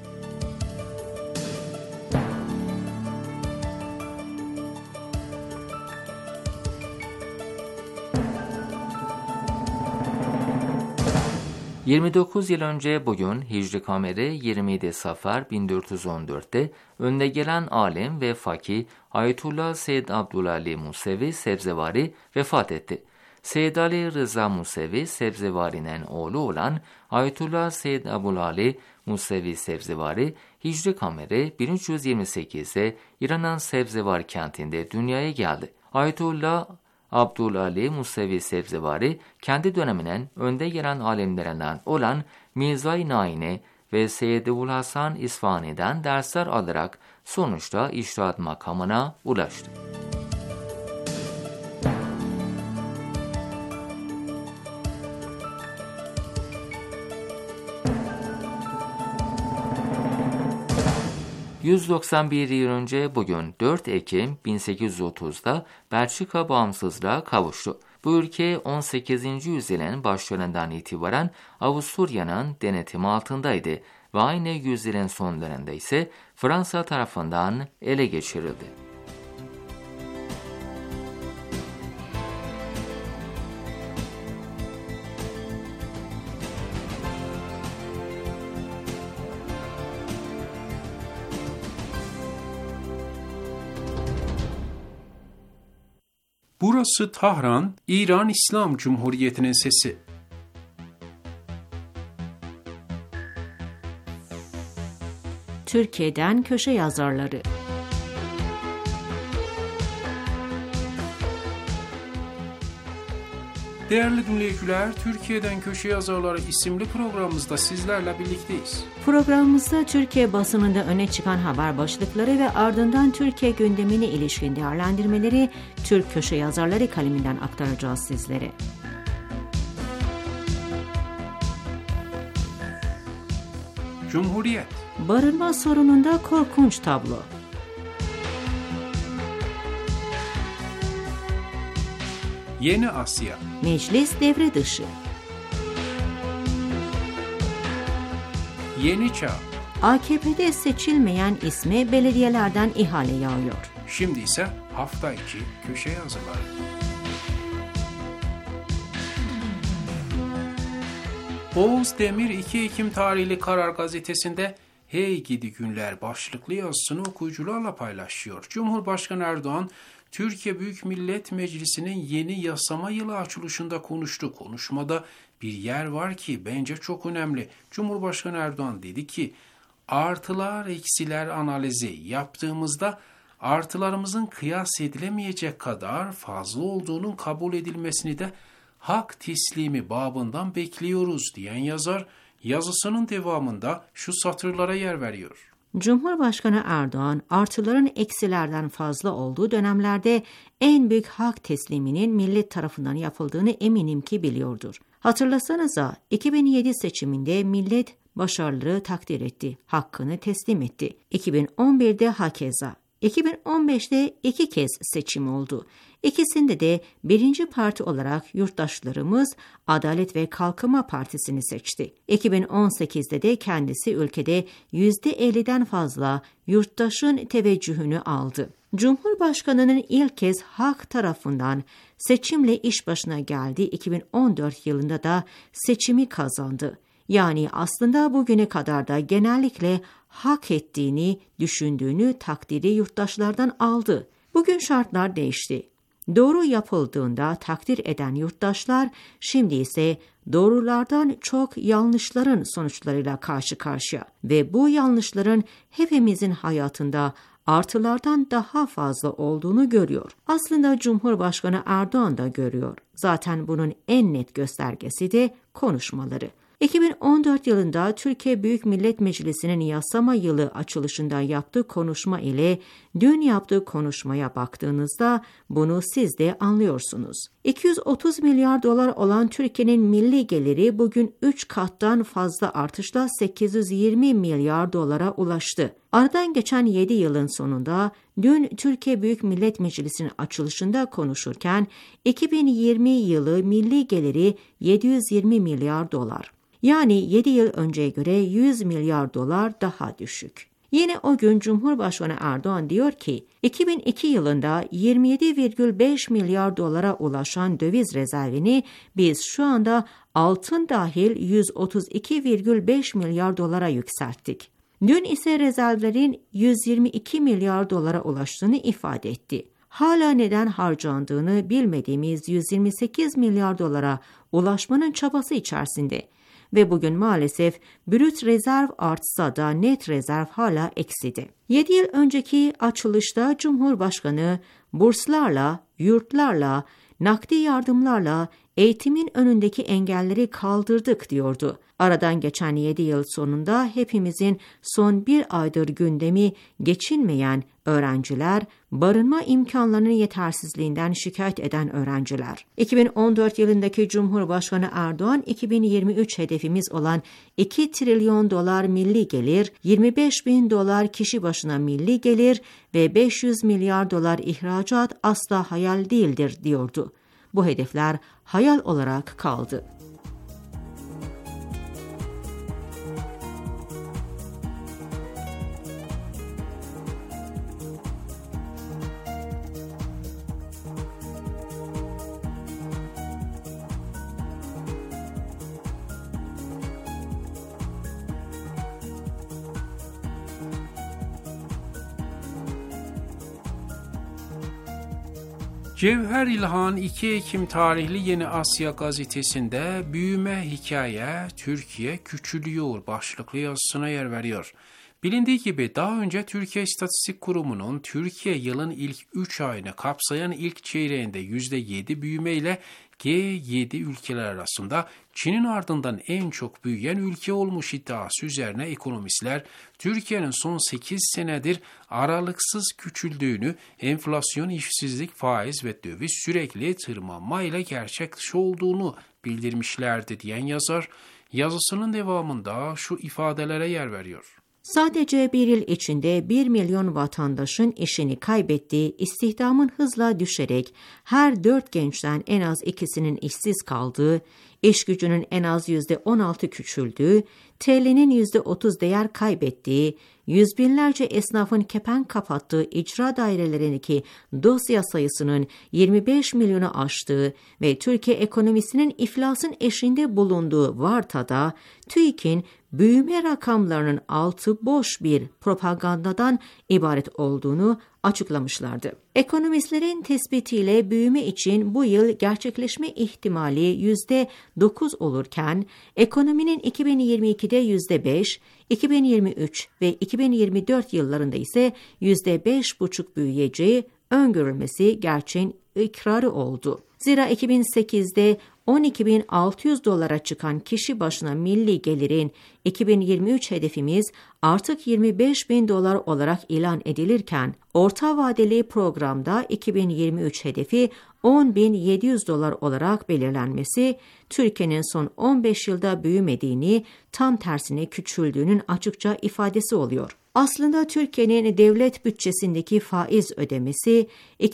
...29 yıl önce bugün Hicri Kameri 27 Safar 1414'te önde gelen alim ve fakih Ayetullah Seyyid Abdülali Musevi Sebzevari vefat etti. Seyyid Ali Rıza Musevi Sebzevari'nin oğlu olan Ayetullah Seyyid Abdülali Musevi Sebzevari Hicri Kameri 1328'de İran'ın Sebzevar kentinde dünyaya geldi. Ayetullah Abdülali Musevi Sebzevari kendi döneminin önde gelen alimlerinden olan Mirzay Naini ve Seyyid-ül Hasan İsfahani'den dersler alarak sonuçta içtihat makamına ulaştı. ...191 yıl önce bugün 4 Ekim 1830'da Belçika bağımsızlığa kavuştu. Bu ülke 18. yüzyılın başlarından itibaren Avusturya'nın denetimi altındaydı ve aynı yüzyılın sonlarında ise Fransa tarafından ele geçirildi. Burası Tahran, İran İslam Cumhuriyeti'nin sesi. Türkiye'den köşe yazarları. Değerli dinleyiciler, Türkiye'den Köşe Yazarları isimli programımızda sizlerle birlikteyiz. Programımızda Türkiye basınında öne çıkan haber başlıkları ve ardından Türkiye gündemine ilişkin değerlendirmeleri Türk köşe yazarları kaleminden aktaracağız sizlere. Cumhuriyet. Barınma sorununda korkunç tablo. Yeni Asya. Meclis devre dışı. Yeni Çağ. AKP'de seçilmeyen isme belediyelerden ihale yağıyor. Şimdi ise hafta içi köşe yazıları. Oğuz Demir 2 Ekim tarihli Karar Gazetesi'nde "Hey gidi günler" başlıklı yazısını okuyucularla paylaşıyor. Cumhurbaşkanı Erdoğan, Türkiye Büyük Millet Meclisi'nin yeni yasama yılı açılışında konuştu. Konuşmada bir yer var ki bence çok önemli. Cumhurbaşkanı Erdoğan dedi ki, artılar eksiler analizi yaptığımızda artılarımızın kıyas edilemeyecek kadar fazla olduğunun kabul edilmesini de hak teslimi babından bekliyoruz diyen yazar, yazısının devamında şu satırlara yer veriyor. Cumhurbaşkanı Erdoğan, artıların eksilerden fazla olduğu dönemlerde en büyük hak tesliminin millet tarafından yapıldığını eminim ki biliyordur. Hatırlasanıza 2007 seçiminde millet başarıları takdir etti, hakkını teslim etti. 2011'de hakeza. 2015'te 2 kez seçim oldu. İkisinde de birinci parti olarak yurttaşlarımız Adalet ve Kalkınma Partisi'ni seçti. 2018'de de kendisi ülkede %50'den fazla yurttaşın teveccühünü aldı. Cumhurbaşkanının ilk kez halk tarafından seçimle iş başına geldiği 2014 yılında da seçimi kazandı. Yani aslında bugüne kadar da genellikle hak ettiğini düşündüğünü takdiri yurttaşlardan aldı. Bugün şartlar değişti. Doğru yapıldığında takdir eden yurttaşlar şimdi ise doğrulardan çok yanlışların sonuçlarıyla karşı karşıya ve bu yanlışların hepimizin hayatında artılardan daha fazla olduğunu görüyor. Aslında Cumhurbaşkanı Erdoğan da görüyor. Zaten bunun en net göstergesi de konuşmaları. 2014 yılında Türkiye Büyük Millet Meclisi'nin yasama yılı açılışında yaptığı konuşma ile dün yaptığı konuşmaya baktığınızda bunu siz de anlıyorsunuz. 230 milyar dolar olan Türkiye'nin milli geliri bugün 3 kattan fazla artışla 820 milyar dolara ulaştı. Aradan geçen 7 yılın sonunda dün Türkiye Büyük Millet Meclisi'nin açılışında konuşurken 2020 yılı milli geliri 720 milyar dolar. Yani 7 yıl önceye göre 100 milyar dolar daha düşük. Yine o gün Cumhurbaşkanı Erdoğan diyor ki, 2002 yılında 27,5 milyar dolara ulaşan döviz rezervini biz şu anda altın dahil 132,5 milyar dolara yükselttik. Dün ise rezervlerin 122 milyar dolara ulaştığını ifade etti. Hala neden harcandığını bilmediğimiz 128 milyar dolara ulaşmanın çabası içerisinde. Ve bugün maalesef brüt rezerv artsa da net rezerv hala eksidi. 7 yıl önceki açılışta Cumhurbaşkanı burslarla, yurtlarla, nakdi yardımlarla eğitimin önündeki engelleri kaldırdık diyordu. Aradan geçen 7 yıl sonunda hepimizin son 1 aydır gündemi geçinmeyen öğrenciler, barınma imkanlarının yetersizliğinden şikayet eden öğrenciler. 2014 yılındaki Cumhurbaşkanı Erdoğan, 2023 hedefimiz olan 2 trilyon dolar milli gelir, 25 bin dolar kişi başına milli gelir ve 500 milyar dolar ihracat asla hayal değildir diyordu. Bu hedefler hayal olarak kaldı. Cevher İlhan 2 Ekim tarihli Yeni Asya gazetesinde büyüme hikaye Türkiye küçülüyor başlıklı yazısına yer veriyor. Bilindiği gibi daha önce Türkiye İstatistik Kurumu'nun Türkiye yılın ilk 3 ayını kapsayan ilk çeyreğinde %7 büyümeyle G7 ülkeler arasında Çin'in ardından en çok büyüyen ülke olmuş iddiası üzerine ekonomistler Türkiye'nin son 8 senedir aralıksız küçüldüğünü, enflasyon, işsizlik, faiz ve döviz sürekli tırmanmayla gerçek dışı olduğunu bildirmişlerdi diyen yazar, yazısının devamında şu ifadelere yer veriyor. Sadece bir yıl içinde 1 milyon vatandaşın işini kaybettiği, istihdamın hızla düşerek her 4 gençten en az ikisinin işsiz kaldığı, iş gücünün en az %16 küçüldüğü, TL'nin %30 değer kaybettiği, yüz binlerce esnafın kepenk kapattığı icra dairelerindeki dosya sayısının 25 milyonu aştığı ve Türkiye ekonomisinin iflasın eşiğinde bulunduğu vartada, TÜİK'in büyüme rakamlarının altı boş bir propagandadan ibaret olduğunu açıklamışlardı. Ekonomistlerin tespitiyle büyüme için bu yıl gerçekleşme ihtimali %9 olurken, ekonominin 2022'de %5, 2023 ve 2024 yıllarında ise %5,5 büyüyeceği öngörülmesi gerçeğin ikrarı oldu. Zira 2008'de 12.600 dolara çıkan kişi başına milli gelirin 2023 hedefimiz artık 25.000 dolar olarak ilan edilirken, orta vadeli programda 2023 hedefi 10.700 dolar olarak belirlenmesi, Türkiye'nin son 15 yılda büyümediğini, tam tersine küçüldüğünün açıkça ifadesi oluyor. Aslında Türkiye'nin devlet bütçesindeki faiz ödemesi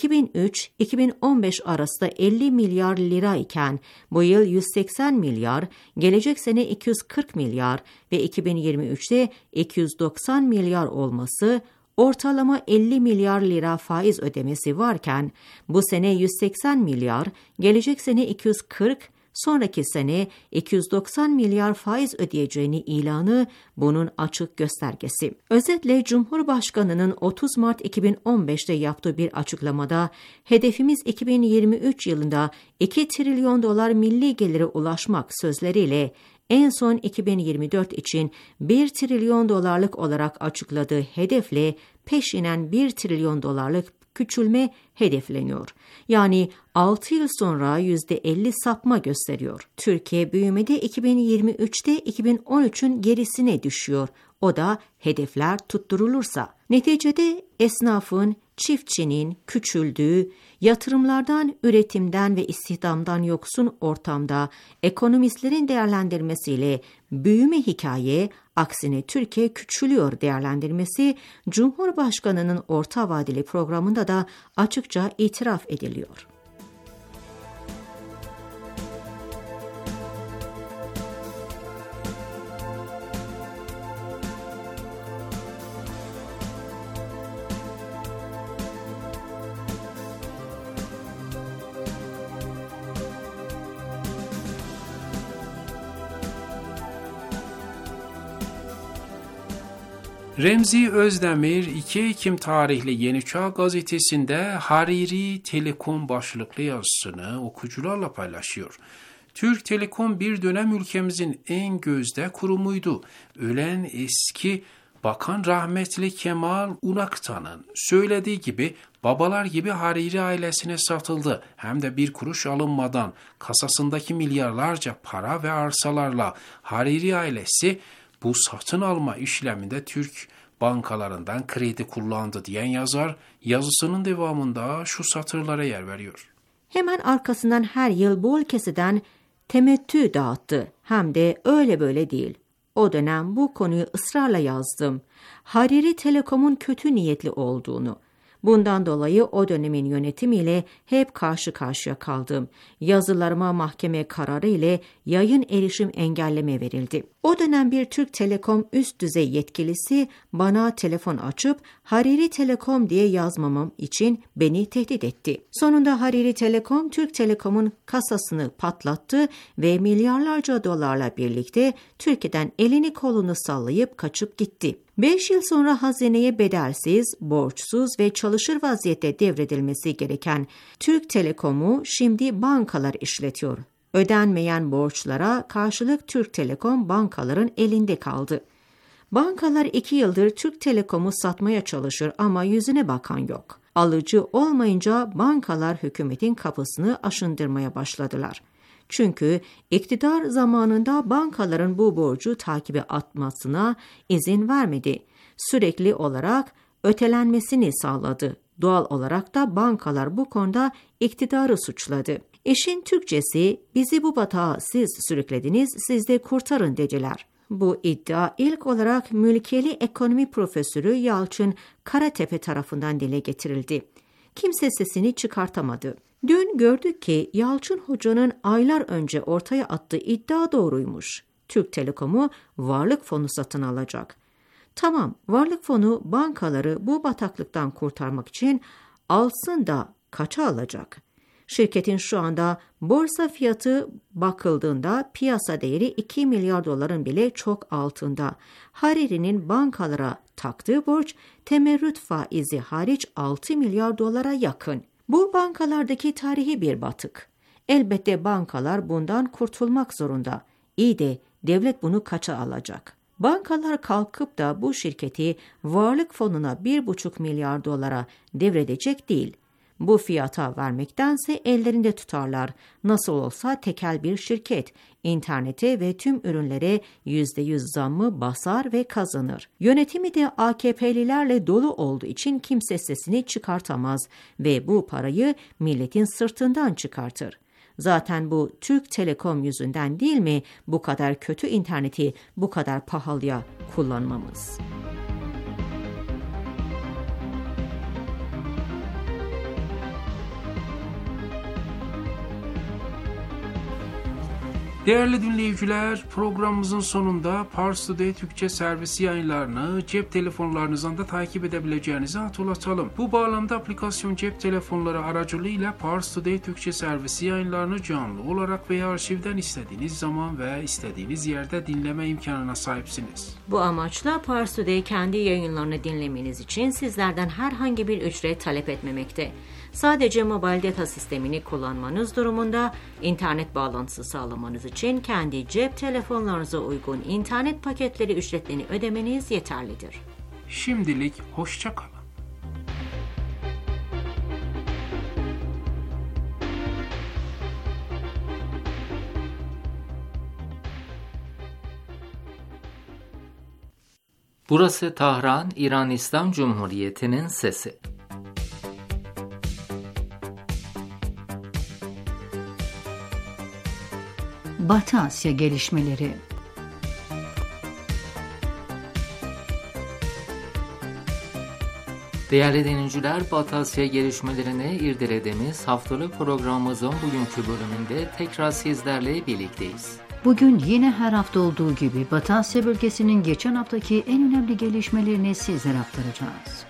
2003-2015 arasında 50 milyar lira iken bu yıl 180 milyar, gelecek sene 240 milyar ve 2023'te 290 milyar olması, ortalama 50 milyar lira faiz ödemesi varken bu sene 180 milyar, gelecek sene 240, sonraki sene 290 milyar faiz ödeyeceğini ilanı bunun açık göstergesi. Özetle Cumhurbaşkanı'nın 30 Mart 2015'te yaptığı bir açıklamada hedefimiz 2023 yılında 2 trilyon dolar milli gelire ulaşmak sözleriyle en son 2024 için 1 trilyon dolarlık olarak açıkladığı hedefle peşinen 1 trilyon dolarlık küçülme hedefleniyor. Yani 6 yıl sonra %50 sapma gösteriyor. Türkiye büyümede 2023'te 2013'ün gerisine düşüyor. O da hedefler tutturulursa. Neticede esnafın, çiftçinin küçüldüğü, yatırımlardan, üretimden ve istihdamdan yoksun ortamda ekonomistlerin değerlendirmesiyle büyüme hikaye, aksine Türkiye küçülüyor değerlendirmesi, Cumhurbaşkanı'nın orta vadeli programında da açıkça itiraf ediliyor. Remzi Özdemir 2 Ekim tarihli Yeni Çağ gazetesinde Hariri Telekom başlıklı yazısını okuyucularla paylaşıyor. Türk Telekom bir dönem ülkemizin en gözde kurumuydu. Ölen eski Bakan rahmetli Kemal Unaktan'ın söylediği gibi babalar gibi Hariri ailesine satıldı. Hem de bir kuruş alınmadan kasasındaki milyarlarca para ve arsalarla Hariri ailesi bu satın alma işleminde Türk bankalarından kredi kullandı diyen yazar, yazısının devamında şu satırlara yer veriyor. Hemen arkasından her yıl bol keseden temettü dağıttı. Hem de öyle böyle değil. O dönem bu konuyu ısrarla yazdım. Hariri Telekom'un kötü niyetli olduğunu. Bundan dolayı o dönemin yönetimiyle hep karşı karşıya kaldım. Yazılarıma mahkeme kararı ile yayın erişim engelleme verildi. O dönem bir Türk Telekom üst düzey yetkilisi bana telefon açıp Hariri Telekom diye yazmamam için beni tehdit etti. Sonunda Hariri Telekom Türk Telekom'un kasasını patlattı ve milyarlarca dolarla birlikte Türkiye'den elini kolunu sallayıp kaçıp gitti. 5 yıl sonra hazineye bedelsiz, borçsuz ve çalışır vaziyette devredilmesi gereken Türk Telekom'u şimdi bankalar işletiyor. Ödenmeyen borçlara karşılık Türk Telekom bankaların elinde kaldı. Bankalar 2 yıldır Türk Telekom'u satmaya çalışır ama yüzüne bakan yok. Alıcı olmayınca bankalar hükümetin kapısını aşındırmaya başladılar. Çünkü iktidar zamanında bankaların bu borcu takibe atmasına izin vermedi. Sürekli olarak ötelenmesini sağladı. Doğal olarak da bankalar bu konuda iktidarı suçladı. İşin Türkçesi, bizi bu batağa siz sürüklediniz, siz de kurtarın dediler. Bu iddia ilk olarak mülkiyeli ekonomi profesörü Yalçın Karatepe tarafından dile getirildi. Kimse sesini çıkartamadı. Dün gördük ki Yalçın Hoca'nın aylar önce ortaya attığı iddia doğruymuş. Türk Telekom'u varlık fonu satın alacak. Tamam, varlık fonu bankaları bu bataklıktan kurtarmak için alsın da kaça alacak? Şirketin şu anda borsa fiyatı bakıldığında piyasa değeri 2 milyar doların bile çok altında. Hariri'nin bankalara taktığı borç temerrüt faizi hariç 6 milyar dolara yakın. Bu bankalardaki tarihi bir batık. Elbette bankalar bundan kurtulmak zorunda. İyi de devlet bunu kaça alacak? Bankalar kalkıp da bu şirketi varlık fonuna 1,5 milyar dolara devredecek değil. Bu fiyata vermektense ellerinde tutarlar. Nasıl olsa tekel bir şirket. İnternete ve tüm ürünlere %100 zammı basar ve kazanır. Yönetimi de AKP'lilerle dolu olduğu için kimse sesini çıkartamaz ve bu parayı milletin sırtından çıkartır. Zaten bu Türk Telekom yüzünden değil mi bu kadar kötü interneti bu kadar pahalıya kullanmamız? Değerli dinleyiciler, programımızın sonunda Pars Today Türkçe servisi yayınlarını cep telefonlarınızdan da takip edebileceğinizi hatırlatalım. Bu bağlamda aplikasyon cep telefonları aracılığıyla Pars Today Türkçe servisi yayınlarını canlı olarak veya arşivden istediğiniz zaman ve istediğiniz yerde dinleme imkanına sahipsiniz. Bu amaçla Pars Today kendi yayınlarını dinlemeniz için sizlerden herhangi bir ücret talep etmemekte. Sadece mobil data sistemini kullanmanız durumunda internet bağlantısı sağlamanız için kendi cep telefonlarınıza uygun internet paketleri ücretlerini ödemeniz yeterlidir. Şimdilik hoşça kalın. Burası Tahran, İran İslam Cumhuriyeti'nin sesi. Batı Asya gelişmeleri. Değerli dinleyiciler, Batı Asya gelişmelerini irdelediğimiz haftalık programımızın bugünkü bölümünde tekrar sizlerle birlikteyiz. Bugün yine her hafta olduğu gibi Batı Asya bölgesinin geçen haftaki en önemli gelişmelerini sizlere aktaracağız.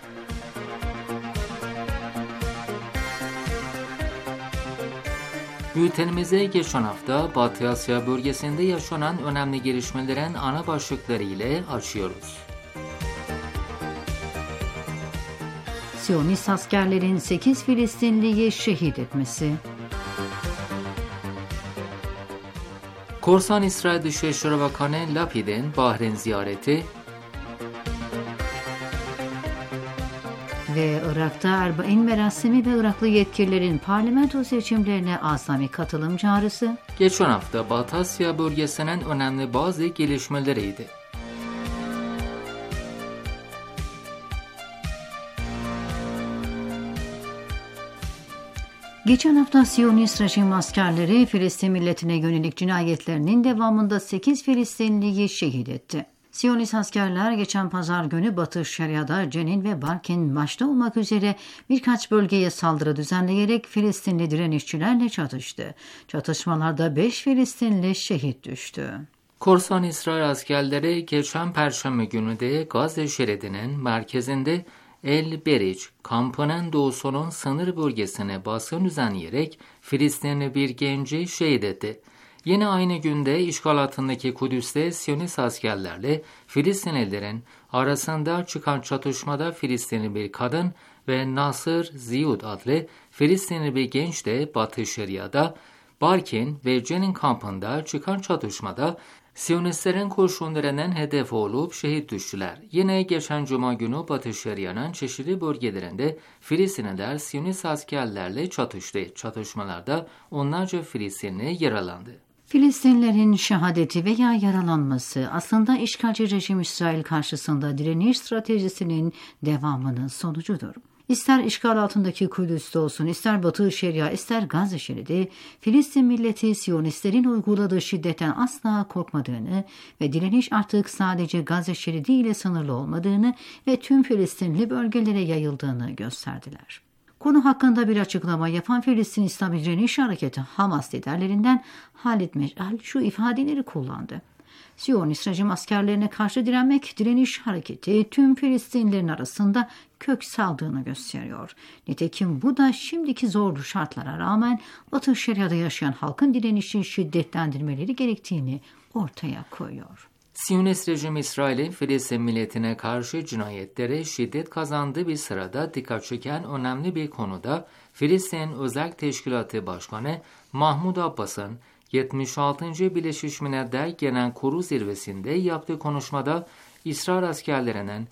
Bültenimize geçen hafta Batı Asya bölgesinde yaşanan önemli gelişmelerin ana başlıkları ile açıyoruz. Siyonist askerlerin 8 Filistinliyi şehit etmesi. Korsan İsrail Dışişleri Bakanı Lapid'in Bahreyn ziyareti ve Irak'ta Erbain merasimi ve Iraklı yetkililerin parlamento seçimlerine azami katılım çağrısı. Geçen hafta Batı Asya bölgesinin önemli bazı gelişmeleriydi. Geçen hafta Siyonist rejim askerleri Filistin milletine yönelik cinayetlerinin devamında 8 Filistinliyi şehit etti. Siyonist askerler geçen pazar günü Batı Şeria'da Cenin ve Barkin başta olmak üzere birkaç bölgeye saldırı düzenleyerek Filistinli direnişçilerle çatıştı. Çatışmalarda 5 Filistinli şehit düştü. Korsan İsrail askerleri geçen Perşembe günü de Gazze şeridinin merkezinde El Beric kampının doğusunun sınır bölgesine baskın düzenleyerek Filistinli bir genci şehit etti. Yine aynı günde işgal altındaki Kudüs'te Siyonist askerlerle Filistinlilerin arasında çıkan çatışmada Filistinli bir kadın ve Nasır Ziyud adlı Filistinli bir genç de Batı Şeria'da Barkin ve Cenin kampında çıkan çatışmada Siyonistlerin kurşunlarının hedef olup şehit düştüler. Yine geçen Cuma günü Batı Şeria'nın çeşitli bölgelerinde Filistinliler Siyonist askerlerle çatıştı. Çatışmalarda onlarca Filistinli yaralandı. Filistinlilerin şehadeti veya yaralanması aslında işgalci rejim İsrail karşısında direniş stratejisinin devamının sonucudur. İster işgal altındaki Kudüs'te olsun, ister Batı Şeria, ister Gazze şeridi, Filistin milleti Siyonistlerin uyguladığı şiddetten asla korkmadığını ve direniş artık sadece Gazze şeridi ile sınırlı olmadığını ve tüm Filistinli bölgelere yayıldığını gösterdiler. Konu hakkında bir açıklama yapan Filistin İslami Direniş Hareketi Hamas liderlerinden Halid Meş'al şu ifadeleri kullandı. Siyonist rejim askerlerine karşı direnmek, direniş hareketi tüm Filistinlilerin arasında kök saldığını gösteriyor. Nitekim bu da şimdiki zorlu şartlara rağmen Batı Şeria'da yaşayan halkın direnişi şiddetlendirmeleri gerektiğini ortaya koyuyor. Siyonist rejim İsrail'in Filistin milletine karşı cinayetlere şiddet kazandığı bir sırada dikkat çeken önemli bir konuda Filistin Özel Teşkilatı Başkanı Mahmud Abbas'ın 76. Birleşmiş Milletler Genel Kurulu Zirvesi'nde yaptığı konuşmada İsrail askerlerinin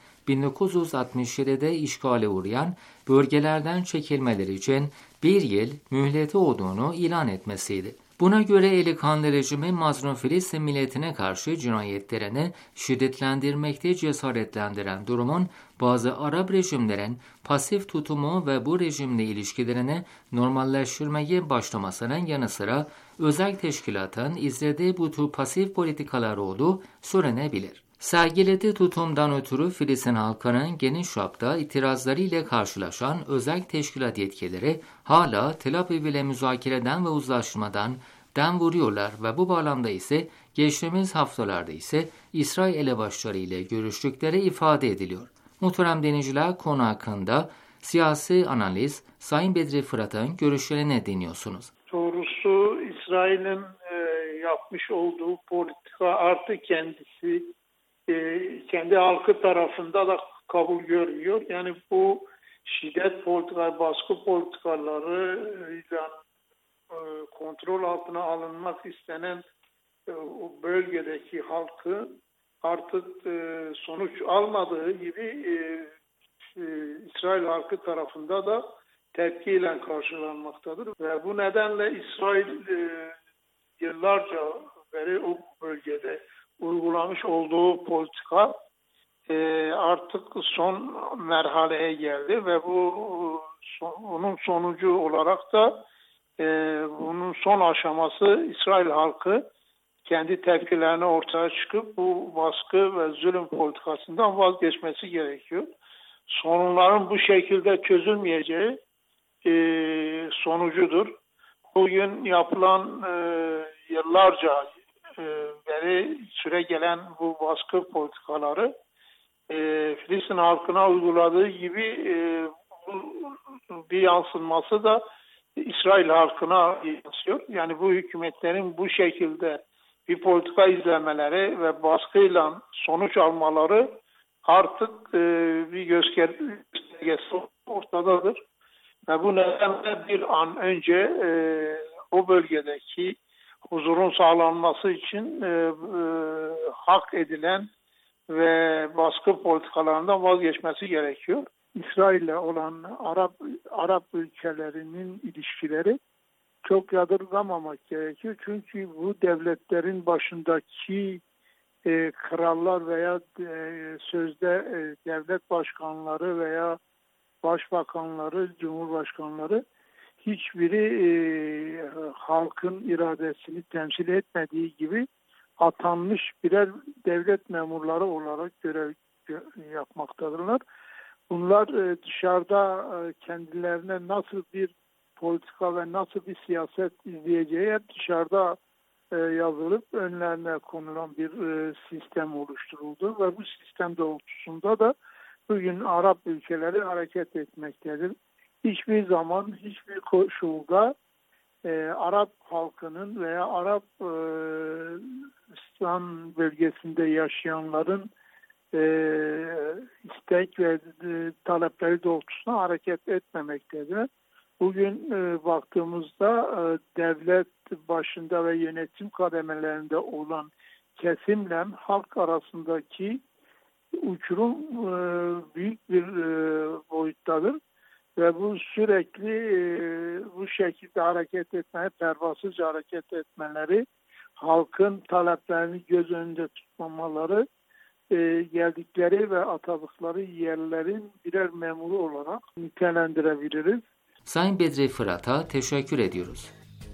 1967'de işgale uğrayan bölgelerden çekilmeleri için bir yıl mühleti olduğunu ilan etmesiydi. Buna göre eli kanlı rejimi mazlum Filistin milletine karşı cinayetlerini şiddetlendirmekte cesaretlendiren durumun bazı Arap rejimlerin pasif tutumu ve bu rejimle ilişkilerini normalleştirmeye başlamasının yanı sıra özel teşkilatın izlediği bu tür pasif politikalar olduğu söylenebilir. Sergilediği tutumdan ötürü Filistin halkının geniş çapta itirazları ile karşılaşan özel teşkilat yetkileri hala Tel Aviv ile müzakereden ve uzlaşmadan dem vuruyorlar ve bu bağlamda ise geçtiğimiz haftalarda ise İsrail elebaşları ile görüştükleri ifade ediliyor. Muhterem dinleyiciler, konu hakkında siyasi analiz Sayın Bedri Fırat'ın görüşlerini dinliyorsunuz. Doğrusu İsrail'in yapmış olduğu politika artık kendisi kendi halkı tarafında da kabul görmüyor. Yani bu şiddet politikaları, baskı politikalarıyla kontrol altına alınmak istenen o bölgedeki halkı artık sonuç almadığı gibi İsrail halkı tarafında da tepkiyle karşılanmaktadır. Ve bu nedenle İsrail yıllarca beri o bölgede uygulamış olduğu politika artık son merhaleye geldi ve bunun sonucu olarak da bunun son aşaması İsrail halkı kendi tepkilerini ortaya çıkıp bu baskı ve zulüm politikasından vazgeçmesi gerekiyor. Sorunların bu şekilde çözülmeyeceği sonucudur. Bugün yapılan yıllarca beri süre gelen bu baskı politikaları Filistin halkına uyguladığı gibi bir yansıması da İsrail halkına yansıyor. Yani bu hükümetlerin bu şekilde bir politika izlemeleri ve baskıyla sonuç almaları artık bir göstergesi ortadadır. Ve bu nedenle bir an önce o bölgedeki huzurun sağlanması için hak edilen ve baskı politikalarından vazgeçmesi gerekiyor. İsrail'le olan Arap ülkelerinin ilişkileri çok yadırgamamak gerekiyor. Çünkü bu devletlerin başındaki krallar veya sözde devlet başkanları veya başbakanları, cumhurbaşkanları hiçbiri halkın iradesini temsil etmediği gibi atanmış birer devlet memurları olarak görev yapmaktadırlar. Bunlar dışarıda kendilerine nasıl bir politika ve nasıl bir siyaset izleyeceği hep dışarıda yazılıp önlerine konulan bir sistem oluşturuldu ve bu sistem doğrultusunda da bugün Arap ülkeleri hareket etmektedir. Hiçbir zaman, hiçbir koşulda Arap halkının veya Arap İslam bölgesinde yaşayanların istek ve talepleri doğrultusunda hareket etmemektedir. Bugün baktığımızda devlet başında ve yönetim kademelerinde olan kesimle halk arasındaki uçurum büyük bir boyuttadır. Ve bu sürekli bu şekilde hareket etmeye, pervasızca hareket etmeleri, halkın taleplerini göz önünde tutmamaları, geldikleri ve atadıkları yerlerin birer memuru olarak nitelendirebiliriz. Sayın Bedri Fırat'a teşekkür ediyoruz.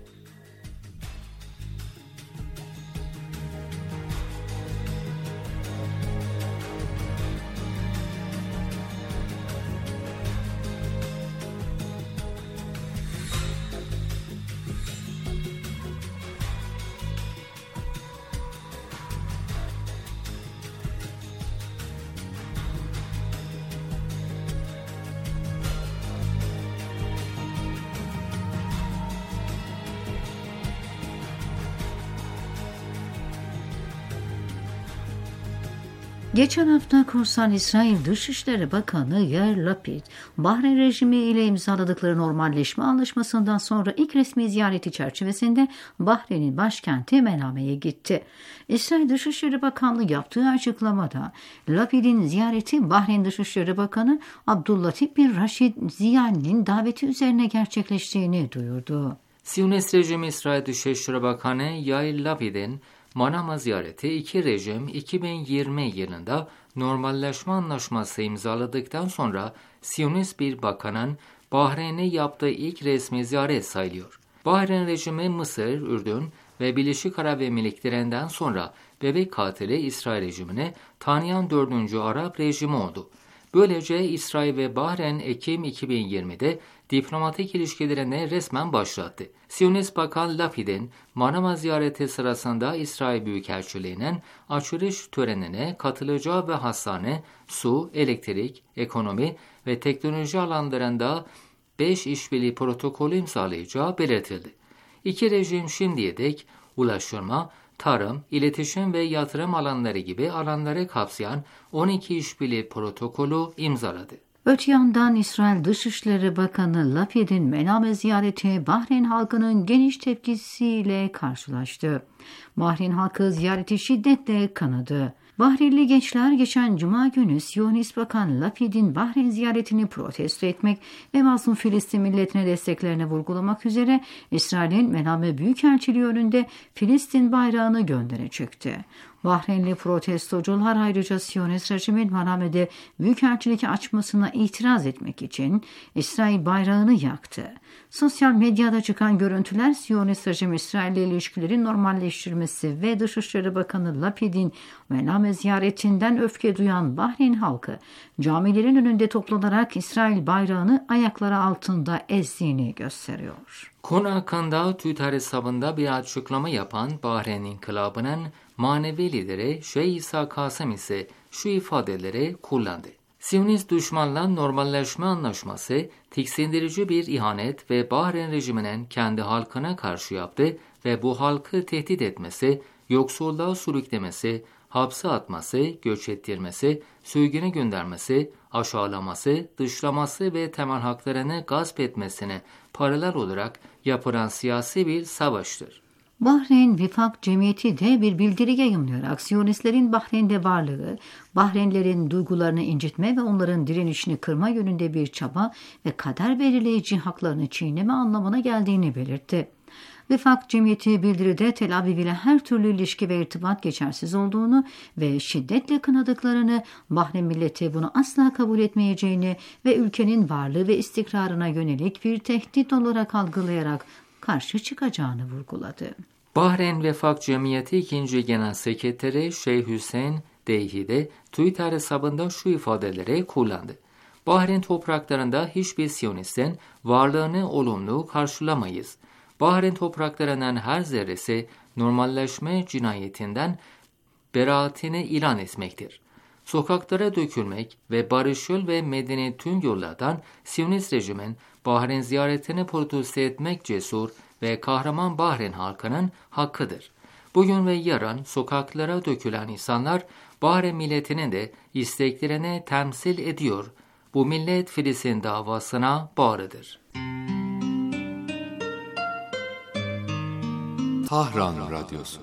Geçen hafta Korsan İsrail Dışişleri Bakanı Yair Lapid, Bahreyn rejimi ile imzaladıkları normalleşme anlaşmasından sonra ilk resmi ziyareti çerçevesinde Bahreyn'in başkenti Mename'ye gitti. İsrail Dışişleri Bakanlığı yaptığı açıklamada Lapid'in ziyareti Bahreyn Dışişleri Bakanı Abdüllatif bin Raşid Ziyani'nin daveti üzerine gerçekleştiğini duyurdu. Siyonist rejimi İsrail Dışişleri Bakanı Yair Lapid'in Manama ziyareti iki rejim 2020 yılında normalleşme anlaşması imzaladıktan sonra Siyonist bir bakanın Bahreyn'e yaptığı ilk resmi ziyaret sayılıyor. Bahreyn rejimi Mısır, Ürdün ve Birleşik Arap Emirlikleri'nden sonra bebek katili İsrail rejimini tanıyan 4. Arap rejimi oldu. Böylece İsrail ve Bahreyn Ekim 2020'de diplomatik ilişkilerine resmen başlattı. Siyonist Bakan Lapid'in Manama ziyareti sırasında İsrail Büyükelçiliği'nin açılış törenine katılacağı ve hastane, su, elektrik, ekonomi ve teknoloji alanlarında 5 işbirliği protokolü imzalayacağı belirtildi. İki rejim şimdiye dek ulaştırma, tarım, iletişim ve yatırım alanları gibi alanları kapsayan 12 işbirliği protokolü imzaladı. Öte yandan İsrail Dışişleri Bakanı Lapid'in Mename ziyareti Bahreyn halkının geniş tepkisiyle karşılaştı. Bahreyn halkı ziyareti şiddetle kınadı. Bahreynli gençler geçen Cuma günü Siyonist Bakan Lapid'in Bahreyn ziyaretini protesto etmek ve mazlum Filistin milletine desteklerini vurgulamak üzere İsrail'in Mename Büyükelçiliği önünde Filistin bayrağını gönderecekti. Bahreynli protestocular ayrıca Siyonist rejimin Maname'de büyükelçilik açmasına itiraz etmek için İsrail bayrağını yaktı. Sosyal medyada çıkan görüntüler Siyonist rejim İsrail ile ilişkilerin normalleştirmesi ve Dışişleri Bakanı Lapid'in Mename ziyaretinden öfke duyan Bahreyn halkı camilerin önünde toplanarak İsrail bayrağını ayakları altında ezdiğini gösteriyor. Konu hakkında Twitter hesabında bir açıklama yapan Bahreyn İnkılabı'nın manevi lideri Şeyh İsa Kasım ise şu ifadeleri kullandı. Siyonist düşmanla normalleşme anlaşması tiksindirici bir ihanet ve Bahreyn rejiminin kendi halkına karşı yaptı ve bu halkı tehdit etmesi, yoksulluğa sürüklemesi, hapse atması, göç ettirmesi, sürgüne göndermesi, aşağılaması, dışlaması ve temel haklarını gasp etmesine paralel olarak yapılan siyasi bir savaştır. Bahreyn Vifak Cemiyeti de bir bildiri yayımlayarak Siyonistlerin Bahreyn'de varlığı, Bahreynlerin duygularını incitme ve onların direnişini kırma yönünde bir çaba ve kader belirleyici haklarını çiğneme anlamına geldiğini belirtti. Vifak Cemiyeti bildiride Tel Aviv ile her türlü ilişki ve irtibat geçersiz olduğunu ve şiddetle kınadıklarını, Bahreyn milleti bunu asla kabul etmeyeceğini ve ülkenin varlığı ve istikrarına yönelik bir tehdit olarak algılayarak karşı çıkacağını vurguladı. Bahreyn Vefak Cemiyeti 2. Genel Sekreteri Şeyh Hüseyin Deyhi de Twitter hesabında şu ifadeleri kullandı. Bahreyn topraklarında hiçbir Siyonistin varlığını olumlu karşılamayız. Bahreyn topraklarının her zerresi normalleşme cinayetinden beraatini ilan etmektir. Sokaklara dökülmek ve barışçıl ve medeni tüm yollardan Siyonist rejimin Bahreyn ziyaretini protesto etmek cesur ve kahraman Bahreyn halkının hakkıdır. Bugün ve yarın sokaklara dökülen insanlar Bahreyn milletinin de isteklerini temsil ediyor. Bu millet Filistin davasına bağlıdır. Tahran Radyosu.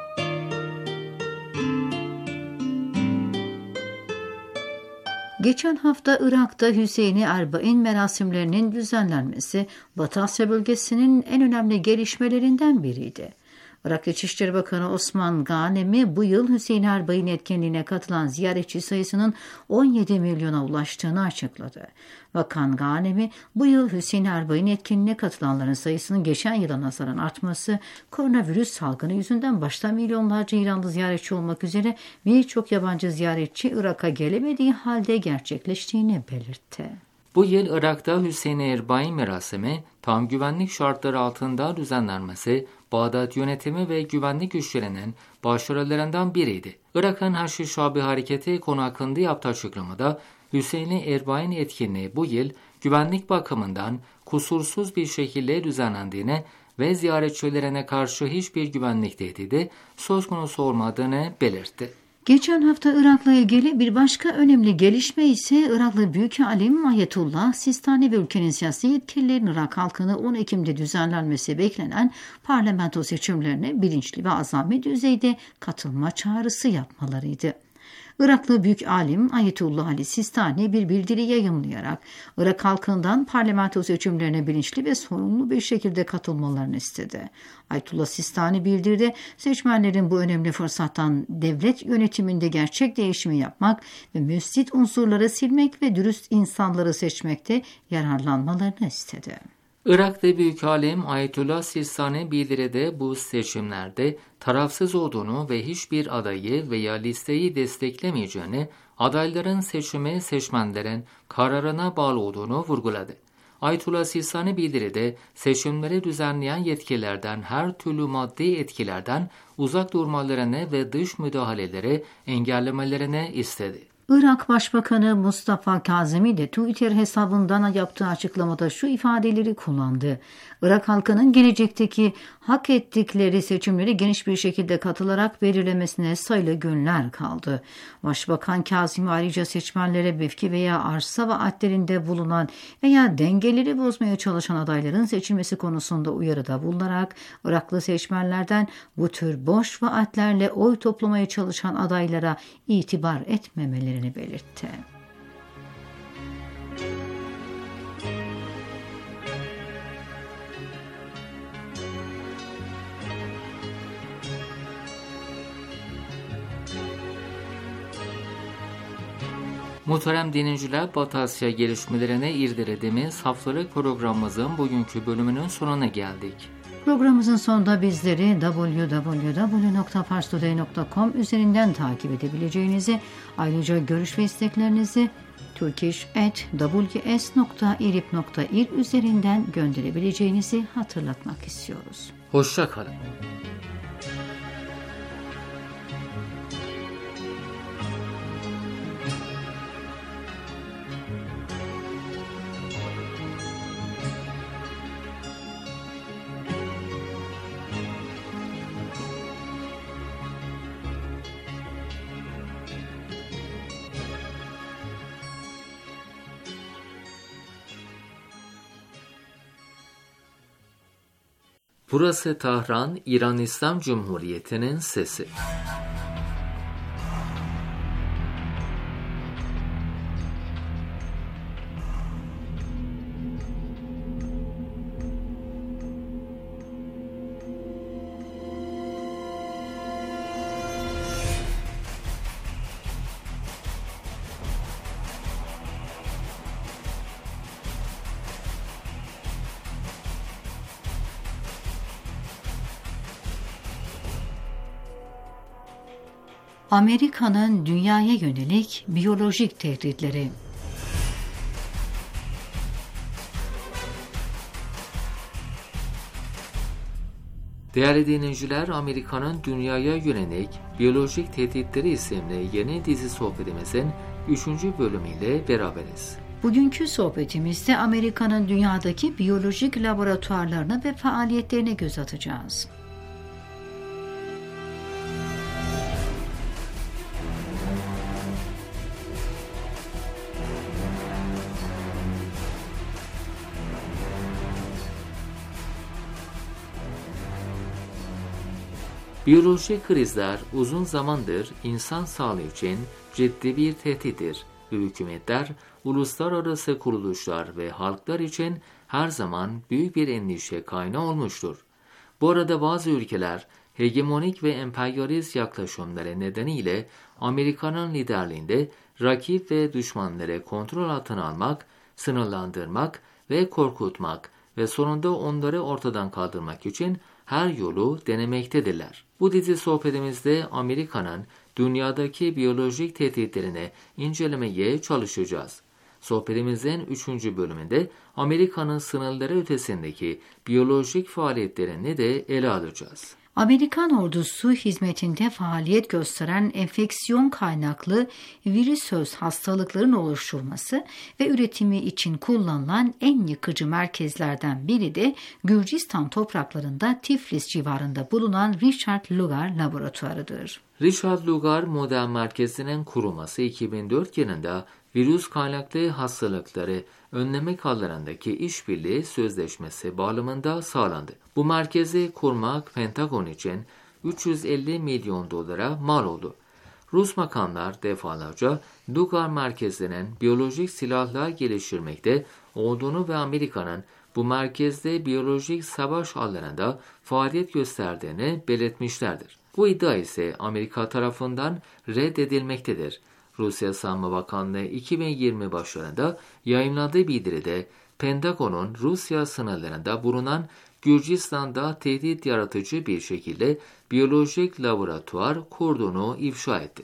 Geçen hafta Irak'ta Hüseyin-i Erbain merasimlerinin düzenlenmesi Batı Asya bölgesinin en önemli gelişmelerinden biriydi. Irak İçişleri Bakanı Osman Ghanemi bu yıl Hüseyin-i Erbain etkinliğine katılan ziyaretçi sayısının 17 milyona ulaştığını açıkladı. Bakan Ghanemi bu yıl Hüseyin-i Erbain etkinliğine katılanların sayısının geçen yıla nazaran artması, koronavirüs salgını yüzünden başta milyonlarca İranlı ziyaretçi olmak üzere birçok yabancı ziyaretçi Irak'a gelemediği halde gerçekleştiğini belirtti. Bu yıl Irak'ta Hüseyin-i Erbain merasimi tam güvenlik şartları altında düzenlenmesi, Bağdat yönetimi ve güvenlik güçlerinin başarılarından biriydi. Irak'ın Haçlı Şabi Hareketi konu hakkında yaptığı açıklamada, Hüseyin-i Erbain etkinliği bu yıl güvenlik bakımından kusursuz bir şekilde düzenlendiğine ve ziyaretçilerine karşı hiçbir güvenlik tehdidi söz konusu olmadığını belirtti. Geçen hafta Irak'la ilgili bir başka önemli gelişme ise Iraklı Büyükalim Ayetullah Sistani ve ülkenin siyasi yetkililerin Irak halkını 10 Ekim'de düzenlenmesi beklenen parlamento seçimlerine bilinçli ve azami düzeyde katılma çağrısı yapmalarıydı. Iraklı büyük alim Ayetullah Ali Sistani bir bildiri yayımlayarak Irak halkından parlamento seçimlerine bilinçli ve sorumlu bir şekilde katılmalarını istedi. Ayetullah Sistani bildiride seçmenlerin bu önemli fırsattan devlet yönetiminde gerçek değişimi yapmak ve müfsit unsurları silmek ve dürüst insanları seçmekte yararlanmalarını istedi. Irak'ta büyük alim Ayetullah Sistani bildiride bu seçimlerde tarafsız olduğunu ve hiçbir adayı veya listeyi desteklemeyeceğini, adayların seçimi seçmenlerin kararına bağlı olduğunu vurguladı. Ayetullah Sistani bildiride seçimleri düzenleyen yetkililerden her türlü maddi etkilerden uzak durmalarını ve dış müdahaleleri engellemelerini istedi. Irak Başbakanı Mustafa Kazemi de Twitter hesabından yaptığı açıklamada şu ifadeleri kullandı. Irak halkının gelecekteki hak ettikleri seçimleri geniş bir şekilde katılarak belirlemesine sayılı günler kaldı. Başbakan Kazemi ayrıca seçmenlere mevki veya arsa vaatlerinde bulunan veya dengeleri bozmaya çalışan adayların seçilmesi konusunda uyarıda bulunarak Iraklı seçmenlerden bu tür boş vaatlerle oy toplamaya çalışan adaylara itibar etmemelerini belirtti. Muhterem dinleyiciler, Batı Asya gelişmelerine irdelediğimiz haftalık programımızın bugünkü bölümünün sonuna geldik. Programımızın sonunda bizleri www.parstoday.com üzerinden takip edebileceğinizi, ayrıca görüş ve isteklerinizi turkish@ws.irib.ir üzerinden gönderebileceğinizi hatırlatmak istiyoruz. Hoşça kalın. Burası Tahran, İran İslam Cumhuriyeti'nin sesi. Amerika'nın dünyaya yönelik biyolojik tehditleri. Değerli dinleyiciler, Amerika'nın dünyaya yönelik Biyolojik Tehditleri isimli yeni dizi sohbetimizin 3. bölümüyle beraberiz. Bugünkü sohbetimizde Amerika'nın dünyadaki biyolojik laboratuvarlarına ve faaliyetlerine göz atacağız. Biyolojik krizler uzun zamandır insan sağlığı için ciddi bir tehdittir. Hükümetler, uluslararası kuruluşlar ve halklar için her zaman büyük bir endişe kaynağı olmuştur. Bu arada bazı ülkeler hegemonik ve emperyalist yaklaşımları nedeniyle Amerika'nın liderliğinde rakip ve düşmanları kontrol altına almak, sınırlandırmak ve korkutmak ve sonunda onları ortadan kaldırmak için her yolu denemektedirler. Bu dizi sohbetimizde Amerika'nın dünyadaki biyolojik tehditlerini incelemeye çalışacağız. Sohbetimizin 3. bölümünde Amerika'nın sınırları ötesindeki biyolojik faaliyetlerini de ele alacağız. Amerikan ordusu hizmetinde faaliyet gösteren enfeksiyon kaynaklı virüsöz hastalıkların oluşturması ve üretimi için kullanılan en yıkıcı merkezlerden biri de Gürcistan topraklarında Tiflis civarında bulunan Richard Lugar Laboratuvarı'dır. Richard Lugar Model Merkezi'nin kurulması 2004 yılında virüs kaynaklı hastalıkları önlemek alanındaki işbirliği sözleşmesi bağlamında sağlandı. Bu merkezi kurmak Pentagon için 350 milyon dolara mal oldu. Rus makamlar defalarca Lugar merkezinin biyolojik silahlar geliştirmekte olduğunu ve Amerika'nın bu merkezde biyolojik savaş alanında faaliyet gösterdiğini belirtmişlerdir. Bu iddia ise Amerika tarafından reddedilmektedir. Rusya Savunma Bakanlığı 2020 başlarında yayınladığı bildiride Pentagon'un Rusya sınırlarında bulunan Gürcistan'da tehdit yaratıcı bir şekilde biyolojik laboratuvar kurduğunu ifşa etti.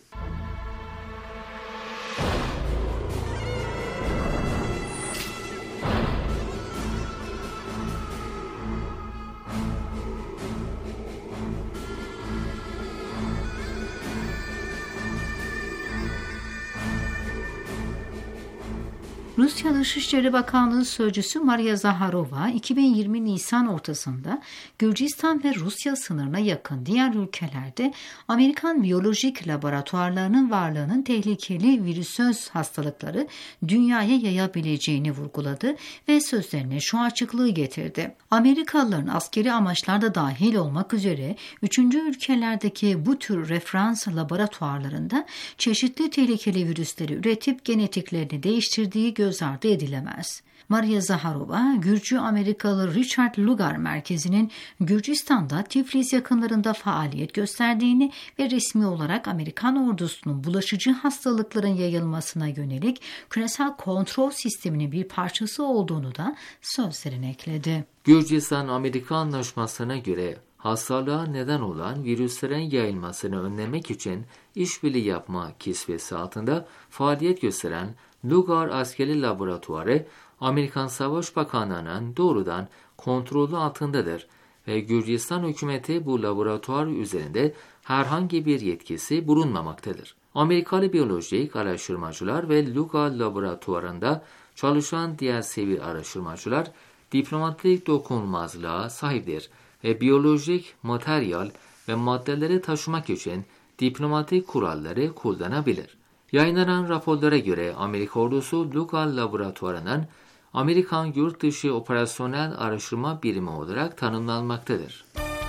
Rusya Dışişleri Bakanlığı Sözcüsü Maria Zaharova, 2020 Nisan ortasında Gürcistan ve Rusya sınırına yakın diğer ülkelerde Amerikan biyolojik laboratuvarlarının varlığının tehlikeli virüsöz hastalıkları dünyaya yayabileceğini vurguladı ve sözlerine şu açıklığı getirdi. Amerikalıların askeri amaçlarda dahil olmak üzere 3. ülkelerdeki bu tür referans laboratuvarlarında çeşitli tehlikeli virüsleri üretip genetiklerini değiştirdiği göz ardı edilemez. Maria Zaharova, Gürcü-Amerikalı Richard Lugar Merkezi'nin Gürcistan'da Tiflis yakınlarında faaliyet gösterdiğini ve resmi olarak Amerikan ordusunun bulaşıcı hastalıkların yayılmasına yönelik küresel kontrol sisteminin bir parçası olduğunu da sözlerine ekledi. Gürcistan-Amerika Anlaşması'na göre hastalığa neden olan virüslerin yayılmasını önlemek için işbirliği yapma kisvesi altında faaliyet gösteren Lugar Askeri Laboratuvarı, Amerikan Savaş Bakanlığı'nın doğrudan kontrolü altındadır ve Gürcistan hükümeti bu laboratuvar üzerinde herhangi bir yetkisi bulunmamaktadır. Amerikalı biyolojik araştırmacılar ve Lugar Laboratuvarı'nda çalışan diğer sivil araştırmacılar diplomatik dokunulmazlığa sahiptir ve biyolojik materyal ve maddeleri taşımak için diplomatik kuralları kullanabilir. Yayınlanan raporlara göre Amerika ordusu Lugar Laboratuvarı'nın Amerikan Yurt Dışı Operasyonel Araştırma Birimi olarak tanımlanmaktadır.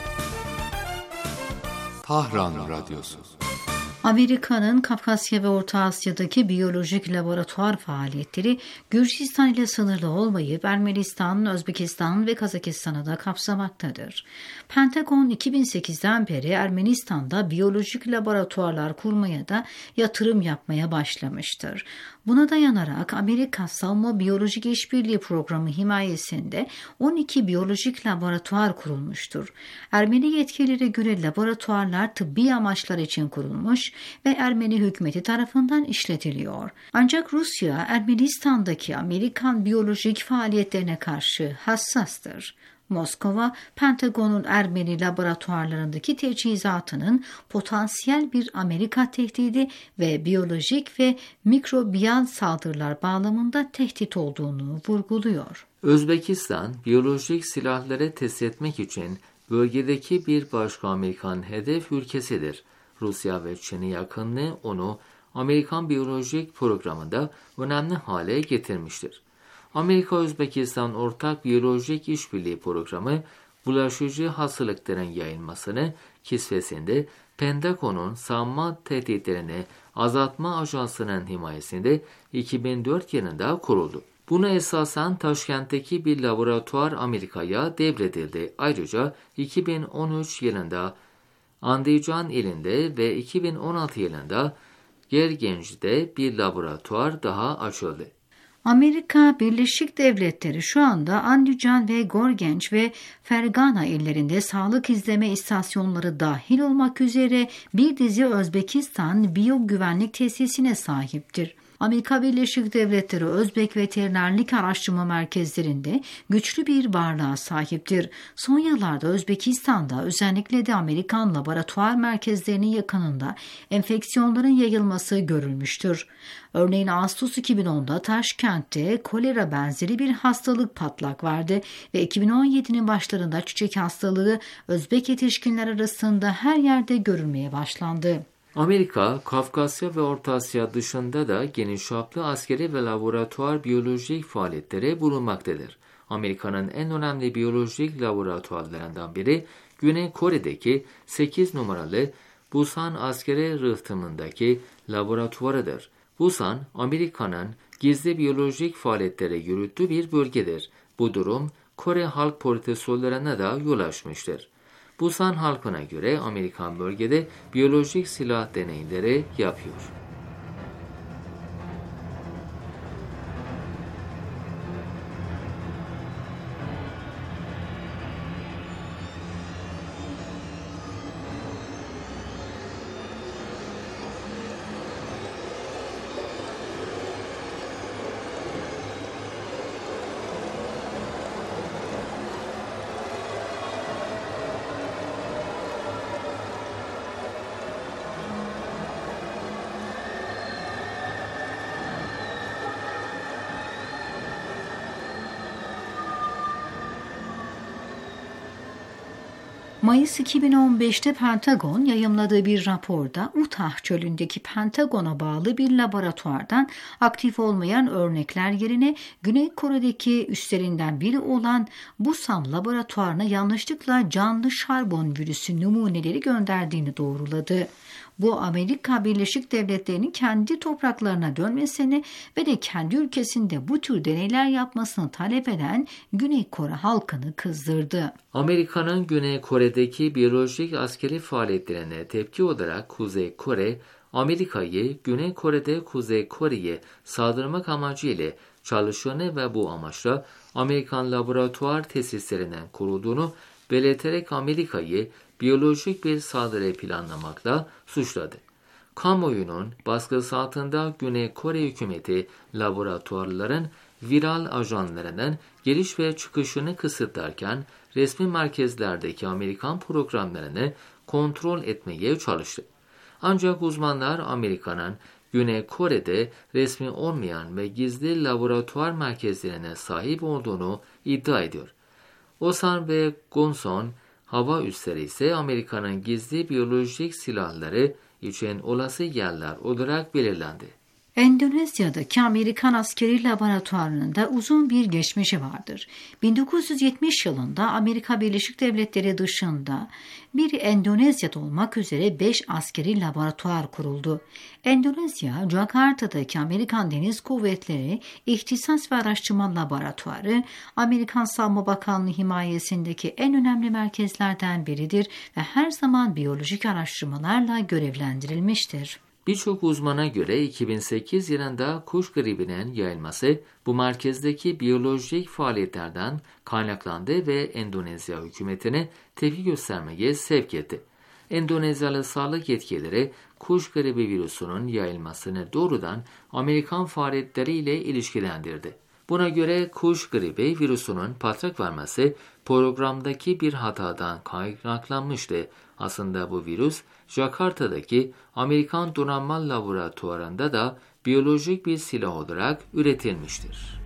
Tahran Radyosu. Amerika'nın Kafkasya ve Orta Asya'daki biyolojik laboratuvar faaliyetleri Gürcistan ile sınırlı olmayıp Ermenistan, Özbekistan ve Kazakistan'ı da kapsamaktadır. Pentagon 2008'den beri Ermenistan'da biyolojik laboratuvarlar kurmaya da yatırım yapmaya başlamıştır. Buna dayanarak Amerika Savunma Biyolojik İşbirliği Programı himayesinde 12 biyolojik laboratuvar kurulmuştur. Ermeni yetkililere göre laboratuvarlar tıbbi amaçlar için kurulmuş ve Ermeni hükümeti tarafından işletiliyor. Ancak Rusya, Ermenistan'daki Amerikan biyolojik faaliyetlerine karşı hassastır. Moskova, Pentagon'un Ermeni laboratuvarlarındaki teçhizatının potansiyel bir Amerika tehdidi ve biyolojik ve mikrobiyal saldırılar bağlamında tehdit olduğunu vurguluyor. Özbekistan, biyolojik silahları test etmek için bölgedeki bir başka Amerikan hedef ülkesidir. Rusya ve Çin'e yakınlığı onu Amerikan biyolojik programında önemli hale getirmiştir. Amerika-Özbekistan Ortak Biyolojik İşbirliği Programı, bulaşıcı hastalıkların yayılmasını kisvesinde Pentagon'un savunma tehditlerini azaltma ajansının himayesinde 2004 yılında kuruldu. Buna esasen Taşkent'teki bir laboratuvar Amerika'ya devredildi. Ayrıca 2013 yılında Andijan ilinde ve 2016 yılında Gergenç'te bir laboratuvar daha açıldı. Amerika Birleşik Devletleri şu anda Andijan ve Gorgenç ve Fergana illerinde sağlık izleme istasyonları dahil olmak üzere bir dizi Özbekistan biyogüvenlik tesisine sahiptir. Amerika Birleşik Devletleri Özbek Veterinerlik Araştırma Merkezlerinde güçlü bir varlığa sahiptir. Son yıllarda Özbekistan'da özellikle de Amerikan laboratuvar merkezlerinin yakınında enfeksiyonların yayılması görülmüştür. Örneğin Ağustos 2010'da Taşkent'te kolera benzeri bir hastalık patlak verdi ve 2017'nin başlarında çiçek hastalığı Özbek yetişkinler arasında her yerde görülmeye başlandı. Amerika, Kafkasya ve Orta Asya dışında da geniş çaplı askeri ve laboratuvar biyolojik faaliyetleri bulunmaktadır. Amerika'nın en önemli biyolojik laboratuvarlarından biri Güney Kore'deki 8 numaralı Busan askeri rıhtımındaki laboratuvarıdır. Busan, Amerika'nın gizli biyolojik faaliyetleri yürüttüğü bir bölgedir. Bu durum Kore halk protestolarına da yol açmıştır. Busan halkına göre Amerikan bölgede biyolojik silah deneyleri yapıyor. Mayıs 2015'te Pentagon yayımladığı bir raporda Utah çölündeki Pentagon'a bağlı bir laboratuvardan aktif olmayan örnekler yerine Güney Kore'deki üslerinden biri olan Busan laboratuvarına yanlışlıkla canlı şarbon virüsü numuneleri gönderdiğini doğruladı. Bu Amerika Birleşik Devletleri'nin kendi topraklarına dönmesini ve de kendi ülkesinde bu tür deneyler yapmasını talep eden Güney Kore halkını kızdırdı. Amerika'nın Güney Kore'deki biyolojik askeri faaliyetlerine tepki olarak Kuzey Kore, Amerika'yı Güney Kore'de Kuzey Kore'ye saldırmak amacıyla çalıştığını ve bu amaçla Amerikan laboratuvar tesislerinden kurulduğunu belirterek Amerika'yı biyolojik bir saldırı planlamakla suçladı. Kamuoyunun baskısı altında Güney Kore hükümeti laboratuvarların viral ajanlarının giriş ve çıkışını kısıtlarken resmi merkezlerdeki Amerikan programlarını kontrol etmeye çalıştı. Ancak uzmanlar Amerika'nın Güney Kore'de resmi olmayan ve gizli laboratuvar merkezlerine sahip olduğunu iddia ediyor. Osan ve Gonson hava üsleri ise Amerika'nın gizli biyolojik silahları için olası yerler olarak belirlendi. Endonezya'daki Amerikan askeri laboratuvarının da uzun bir geçmişi vardır. 1970 yılında Amerika Birleşik Devletleri dışında bir Endonezya'da olmak üzere 5 askeri laboratuvar kuruldu. Endonezya, Jakarta'daki Amerikan Deniz Kuvvetleri İhtisas ve Araştırma Laboratuvarı, Amerikan Savunma Bakanlığı himayesindeki en önemli merkezlerden biridir ve her zaman biyolojik araştırmalarla görevlendirilmiştir. Birçok uzmana göre 2008 yılında kuş gribinin yayılması bu merkezdeki biyolojik faaliyetlerden kaynaklandı ve Endonezya hükümetine tepki göstermeye sevk etti. Endonezyalı sağlık yetkilileri kuş gribi virüsünün yayılmasını doğrudan Amerikan faaliyetleriyle ilişkilendirdi. Buna göre kuş gribi virüsünün patlak vermesi programdaki bir hatadan kaynaklanmıştı. Aslında bu virüs Jakarta'daki Amerikan Donanma Laboratuvarı'nda da biyolojik bir silah olarak üretilmiştir.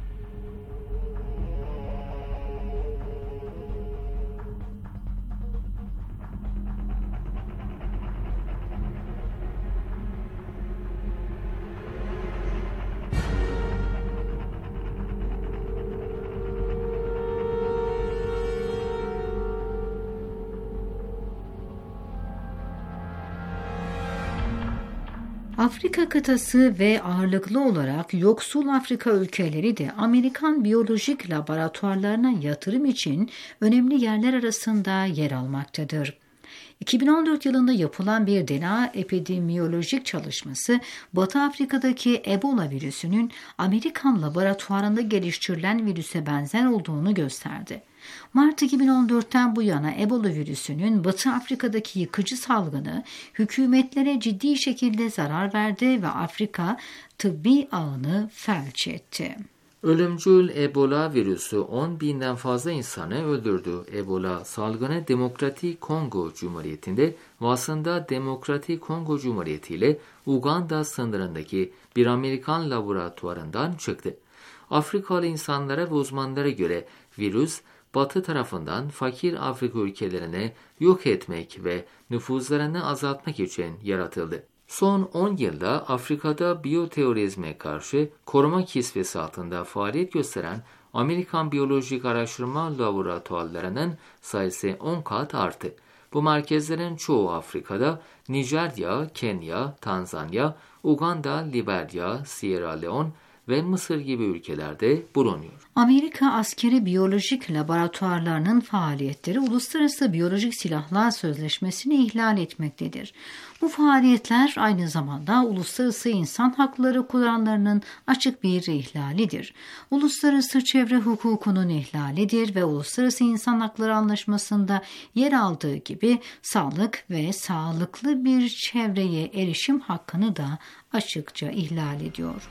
Afrika kıtası ve ağırlıklı olarak yoksul Afrika ülkeleri de Amerikan biyolojik laboratuvarlarına yatırım için önemli yerler arasında yer almaktadır. 2014 yılında yapılan bir DNA epidemiyolojik çalışması, Batı Afrika'daki Ebola virüsünün Amerikan laboratuvarında geliştirilen virüse benzer olduğunu gösterdi. Mart 2014'ten bu yana Ebola virüsünün Batı Afrika'daki yıkıcı salgını hükümetlere ciddi şekilde zarar verdi ve Afrika tıbbi ağını felç etti. Ölümcül Ebola virüsü 10.000'den fazla insanı öldürdü. Ebola salgını Demokratik Kongo Cumhuriyeti'nde ve aslında Demokratik Kongo Cumhuriyeti ile Uganda sınırındaki bir Amerikan laboratuvarından çıktı. Afrikalı insanlara ve uzmanlara göre virüs Batı tarafından fakir Afrika ülkelerine yok etmek ve nüfuzlarını azaltmak için yaratıldı. Son 10 yılda Afrika'da biyoterörizme karşı koruma kisvesi altında faaliyet gösteren Amerikan Biyolojik Araştırma Laboratuvarlarının sayısı 10 kat arttı. Bu merkezlerin çoğu Afrika'da Nijerya, Kenya, Tanzanya, Uganda, Liberya, Sierra Leone ve Mısır gibi ülkelerde bulunuyor. Amerika askeri biyolojik laboratuvarlarının faaliyetleri Uluslararası Biyolojik Silahlar Sözleşmesi'ni ihlal etmektedir. Bu faaliyetler aynı zamanda uluslararası insan hakları kuramlarının açık bir ihlalidir. Uluslararası çevre hukukunun ihlalidir ve Uluslararası İnsan Hakları Anlaşması'nda yer aldığı gibi sağlık ve sağlıklı bir çevreye erişim hakkını da açıkça ihlal ediyor.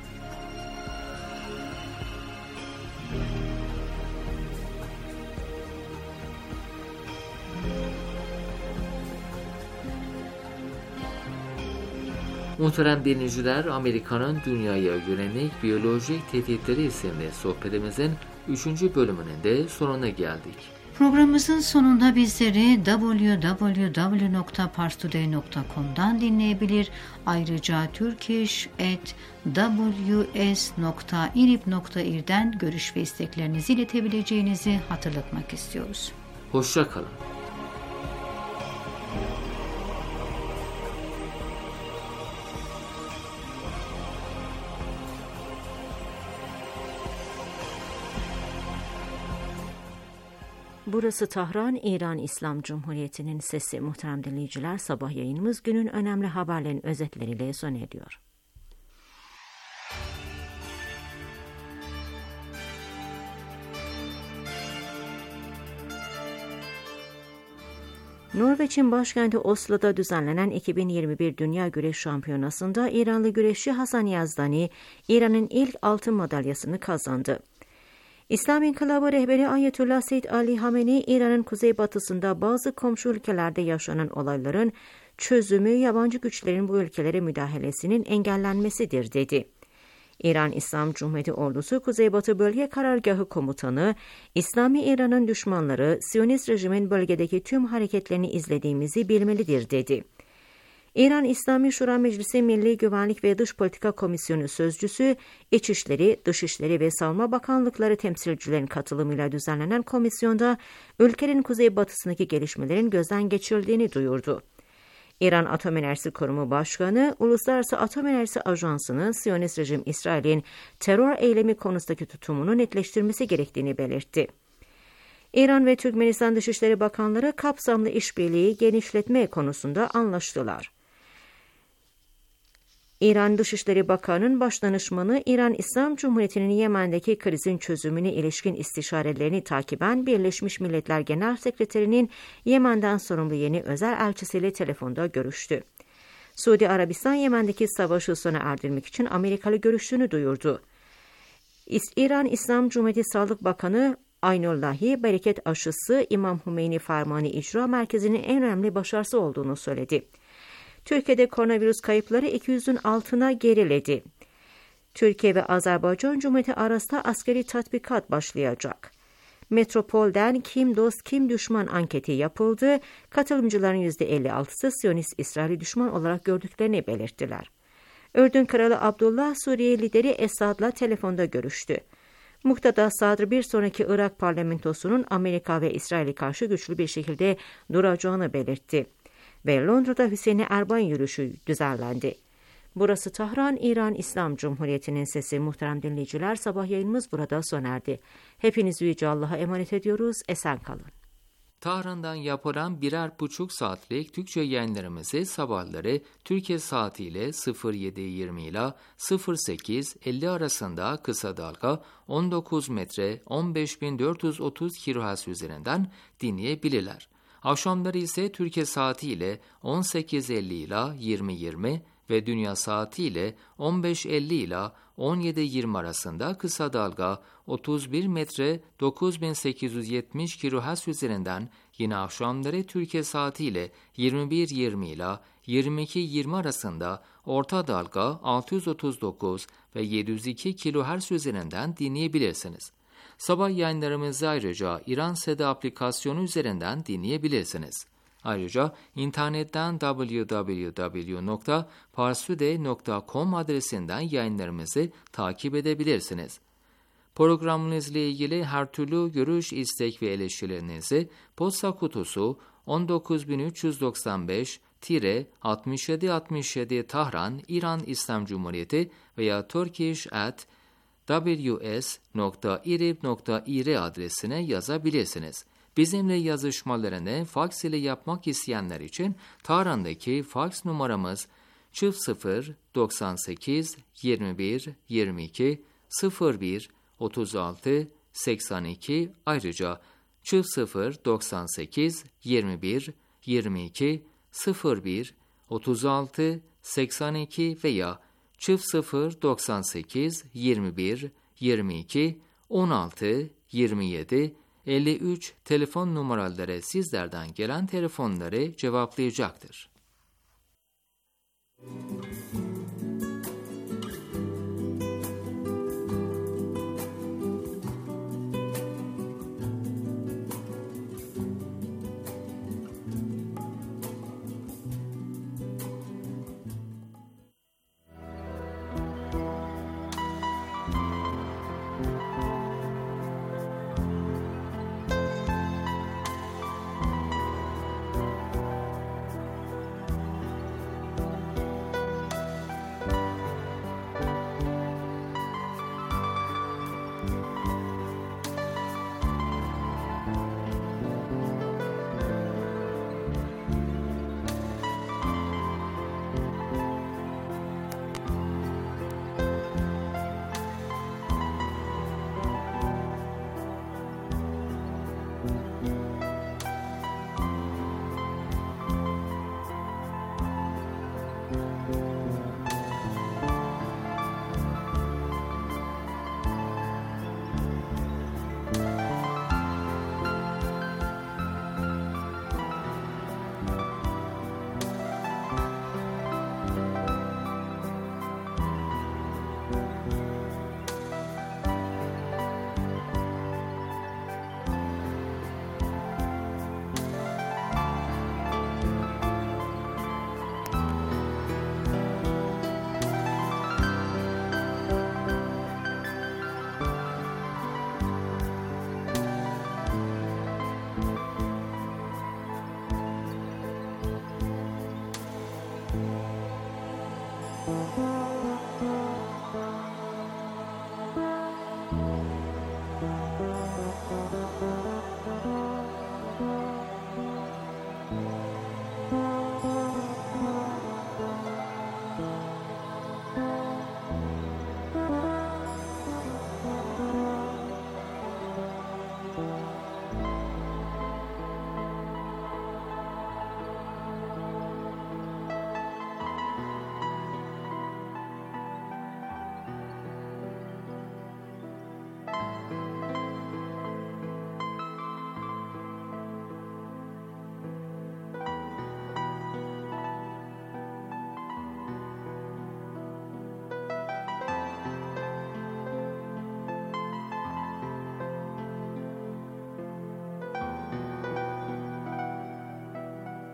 Muhterem dinleyiciler, Amerika'nın dünyaya yönelik biyolojik tehditleri isimli sohbetimizin 3. bölümünün de sonuna geldik. Programımızın sonunda bizleri www.parstoday.com'dan dinleyebilir. Ayrıca turkish@ws.irib.ir'den görüş ve isteklerinizi iletebileceğinizi hatırlatmak istiyoruz. Hoşça kalın. Burası Tahran, İran İslam Cumhuriyeti'nin sesi. Muhterem dinleyiciler, sabah yayınımız günün önemli haberlerin özetleriyle sona eriyor. Norveç'in başkenti Oslo'da düzenlenen 2021 Dünya Güreş Şampiyonası'nda İranlı güreşçi Hasan Yazdani, İran'ın ilk altın madalyasını kazandı. İslam İnkılabı rehberi Ayetullah Seyyid Ali Hamenei, İran'ın kuzeybatısında bazı komşu ülkelerde yaşanan olayların çözümü yabancı güçlerin bu ülkelere müdahalesinin engellenmesidir dedi. İran İslam Cumhuriyeti Ordusu Kuzeybatı Bölge Karargahı Komutanı, İslami İran'ın düşmanları Siyonist rejimin bölgedeki tüm hareketlerini izlediğimizi bilmelidir dedi. İran İslami Şura Meclisi Milli Güvenlik ve Dış Politika Komisyonu Sözcüsü, İçişleri, Dışişleri ve Savunma Bakanlıkları temsilcilerin katılımıyla düzenlenen komisyonda ülkenin kuzeybatısındaki gelişmelerin gözden geçirildiğini duyurdu. İran Atom Enerjisi Kurumu Başkanı, Uluslararası Atom Enerjisi Ajansı'nın Siyonist rejim İsrail'in terör eylemi konusundaki tutumunu netleştirmesi gerektiğini belirtti. İran ve Türkmenistan Dışişleri Bakanları kapsamlı işbirliği genişletme konusunda anlaştılar. İran Dışişleri Bakanı'nın başdanışmanı, İran İslam Cumhuriyeti'nin Yemen'deki krizin çözümüne ilişkin istişarelerini takiben Birleşmiş Milletler Genel Sekreterinin Yemen'den sorumlu yeni özel elçisiyle telefonda görüştü. Suudi Arabistan, Yemen'deki savaşı sona erdirmek için Amerikalı görüştüğünü duyurdu. İran İslam Cumhuriyeti Sağlık Bakanı Aynullahi, bereket aşısı İmam Hümeyni Fermanı İcra Merkezi'nin en önemli başarısı olduğunu söyledi. Türkiye'de koronavirüs kayıpları 200'ün altına geriledi. Türkiye ve Azerbaycan Cumhuriyeti arasında askeri tatbikat başlayacak. Metropol'den kim dost kim düşman anketi yapıldı. Katılımcıların %56'sı Siyonist İsrail'i düşman olarak gördüklerini belirttiler. Ürdün Kralı Abdullah, Suriye lideri Esad'la telefonda görüştü. Muqtada Sadr bir sonraki Irak parlamentosunun Amerika ve İsrail'e karşı güçlü bir şekilde duracağını belirtti. Ve Londra'da Hüseyin Erbakan yürüyüşü düzenlendi. Burası Tahran, İran İslam Cumhuriyeti'nin sesi. Muhterem dinleyiciler, sabah yayınımız burada sona erdi. Hepinizi Yüce Allah'a emanet ediyoruz. Esen kalın. Tahran'dan yapılan 1,5 saatlik Türkçe yayınlarımızı sabahları Türkiye saatiyle 07:20 ile 08:50 arasında kısa dalga 19 metre 15.430 kHz üzerinden dinleyebilirler. Akşamları ise Türkiye saatiyle 18:50 ile 20:20 ve dünya saatiyle 15:50 ile 17:20 arasında kısa dalga 31 metre 9870 kHz üzerinden yine akşamları Türkiye saatiyle 21:20 ile 22:20 arasında orta dalga 639 ve 702 kHz üzerinden dinleyebilirsiniz. Sabah yayınlarımızı ayrıca İran Seda aplikasyonu üzerinden dinleyebilirsiniz. Ayrıca internetten www.parsude.com adresinden yayınlarımızı takip edebilirsiniz. Programımızla ilgili her türlü görüş, istek ve eleştirilerinizi posta kutusu 19395-6767 Tahran, İran İslam Cumhuriyeti veya turkish@ws.irib.ir adresine yazabilirsiniz. Bizimle yazışmalarını faks ile yapmak isteyenler için Tahran'daki faks numaramız 00 98 21 22 01 36 82, ayrıca 00 98 21 22 01 36 82 veya 00 98 21 22 16 27 53 telefon numaraları sizlerden gelen telefonları cevaplayacaktır.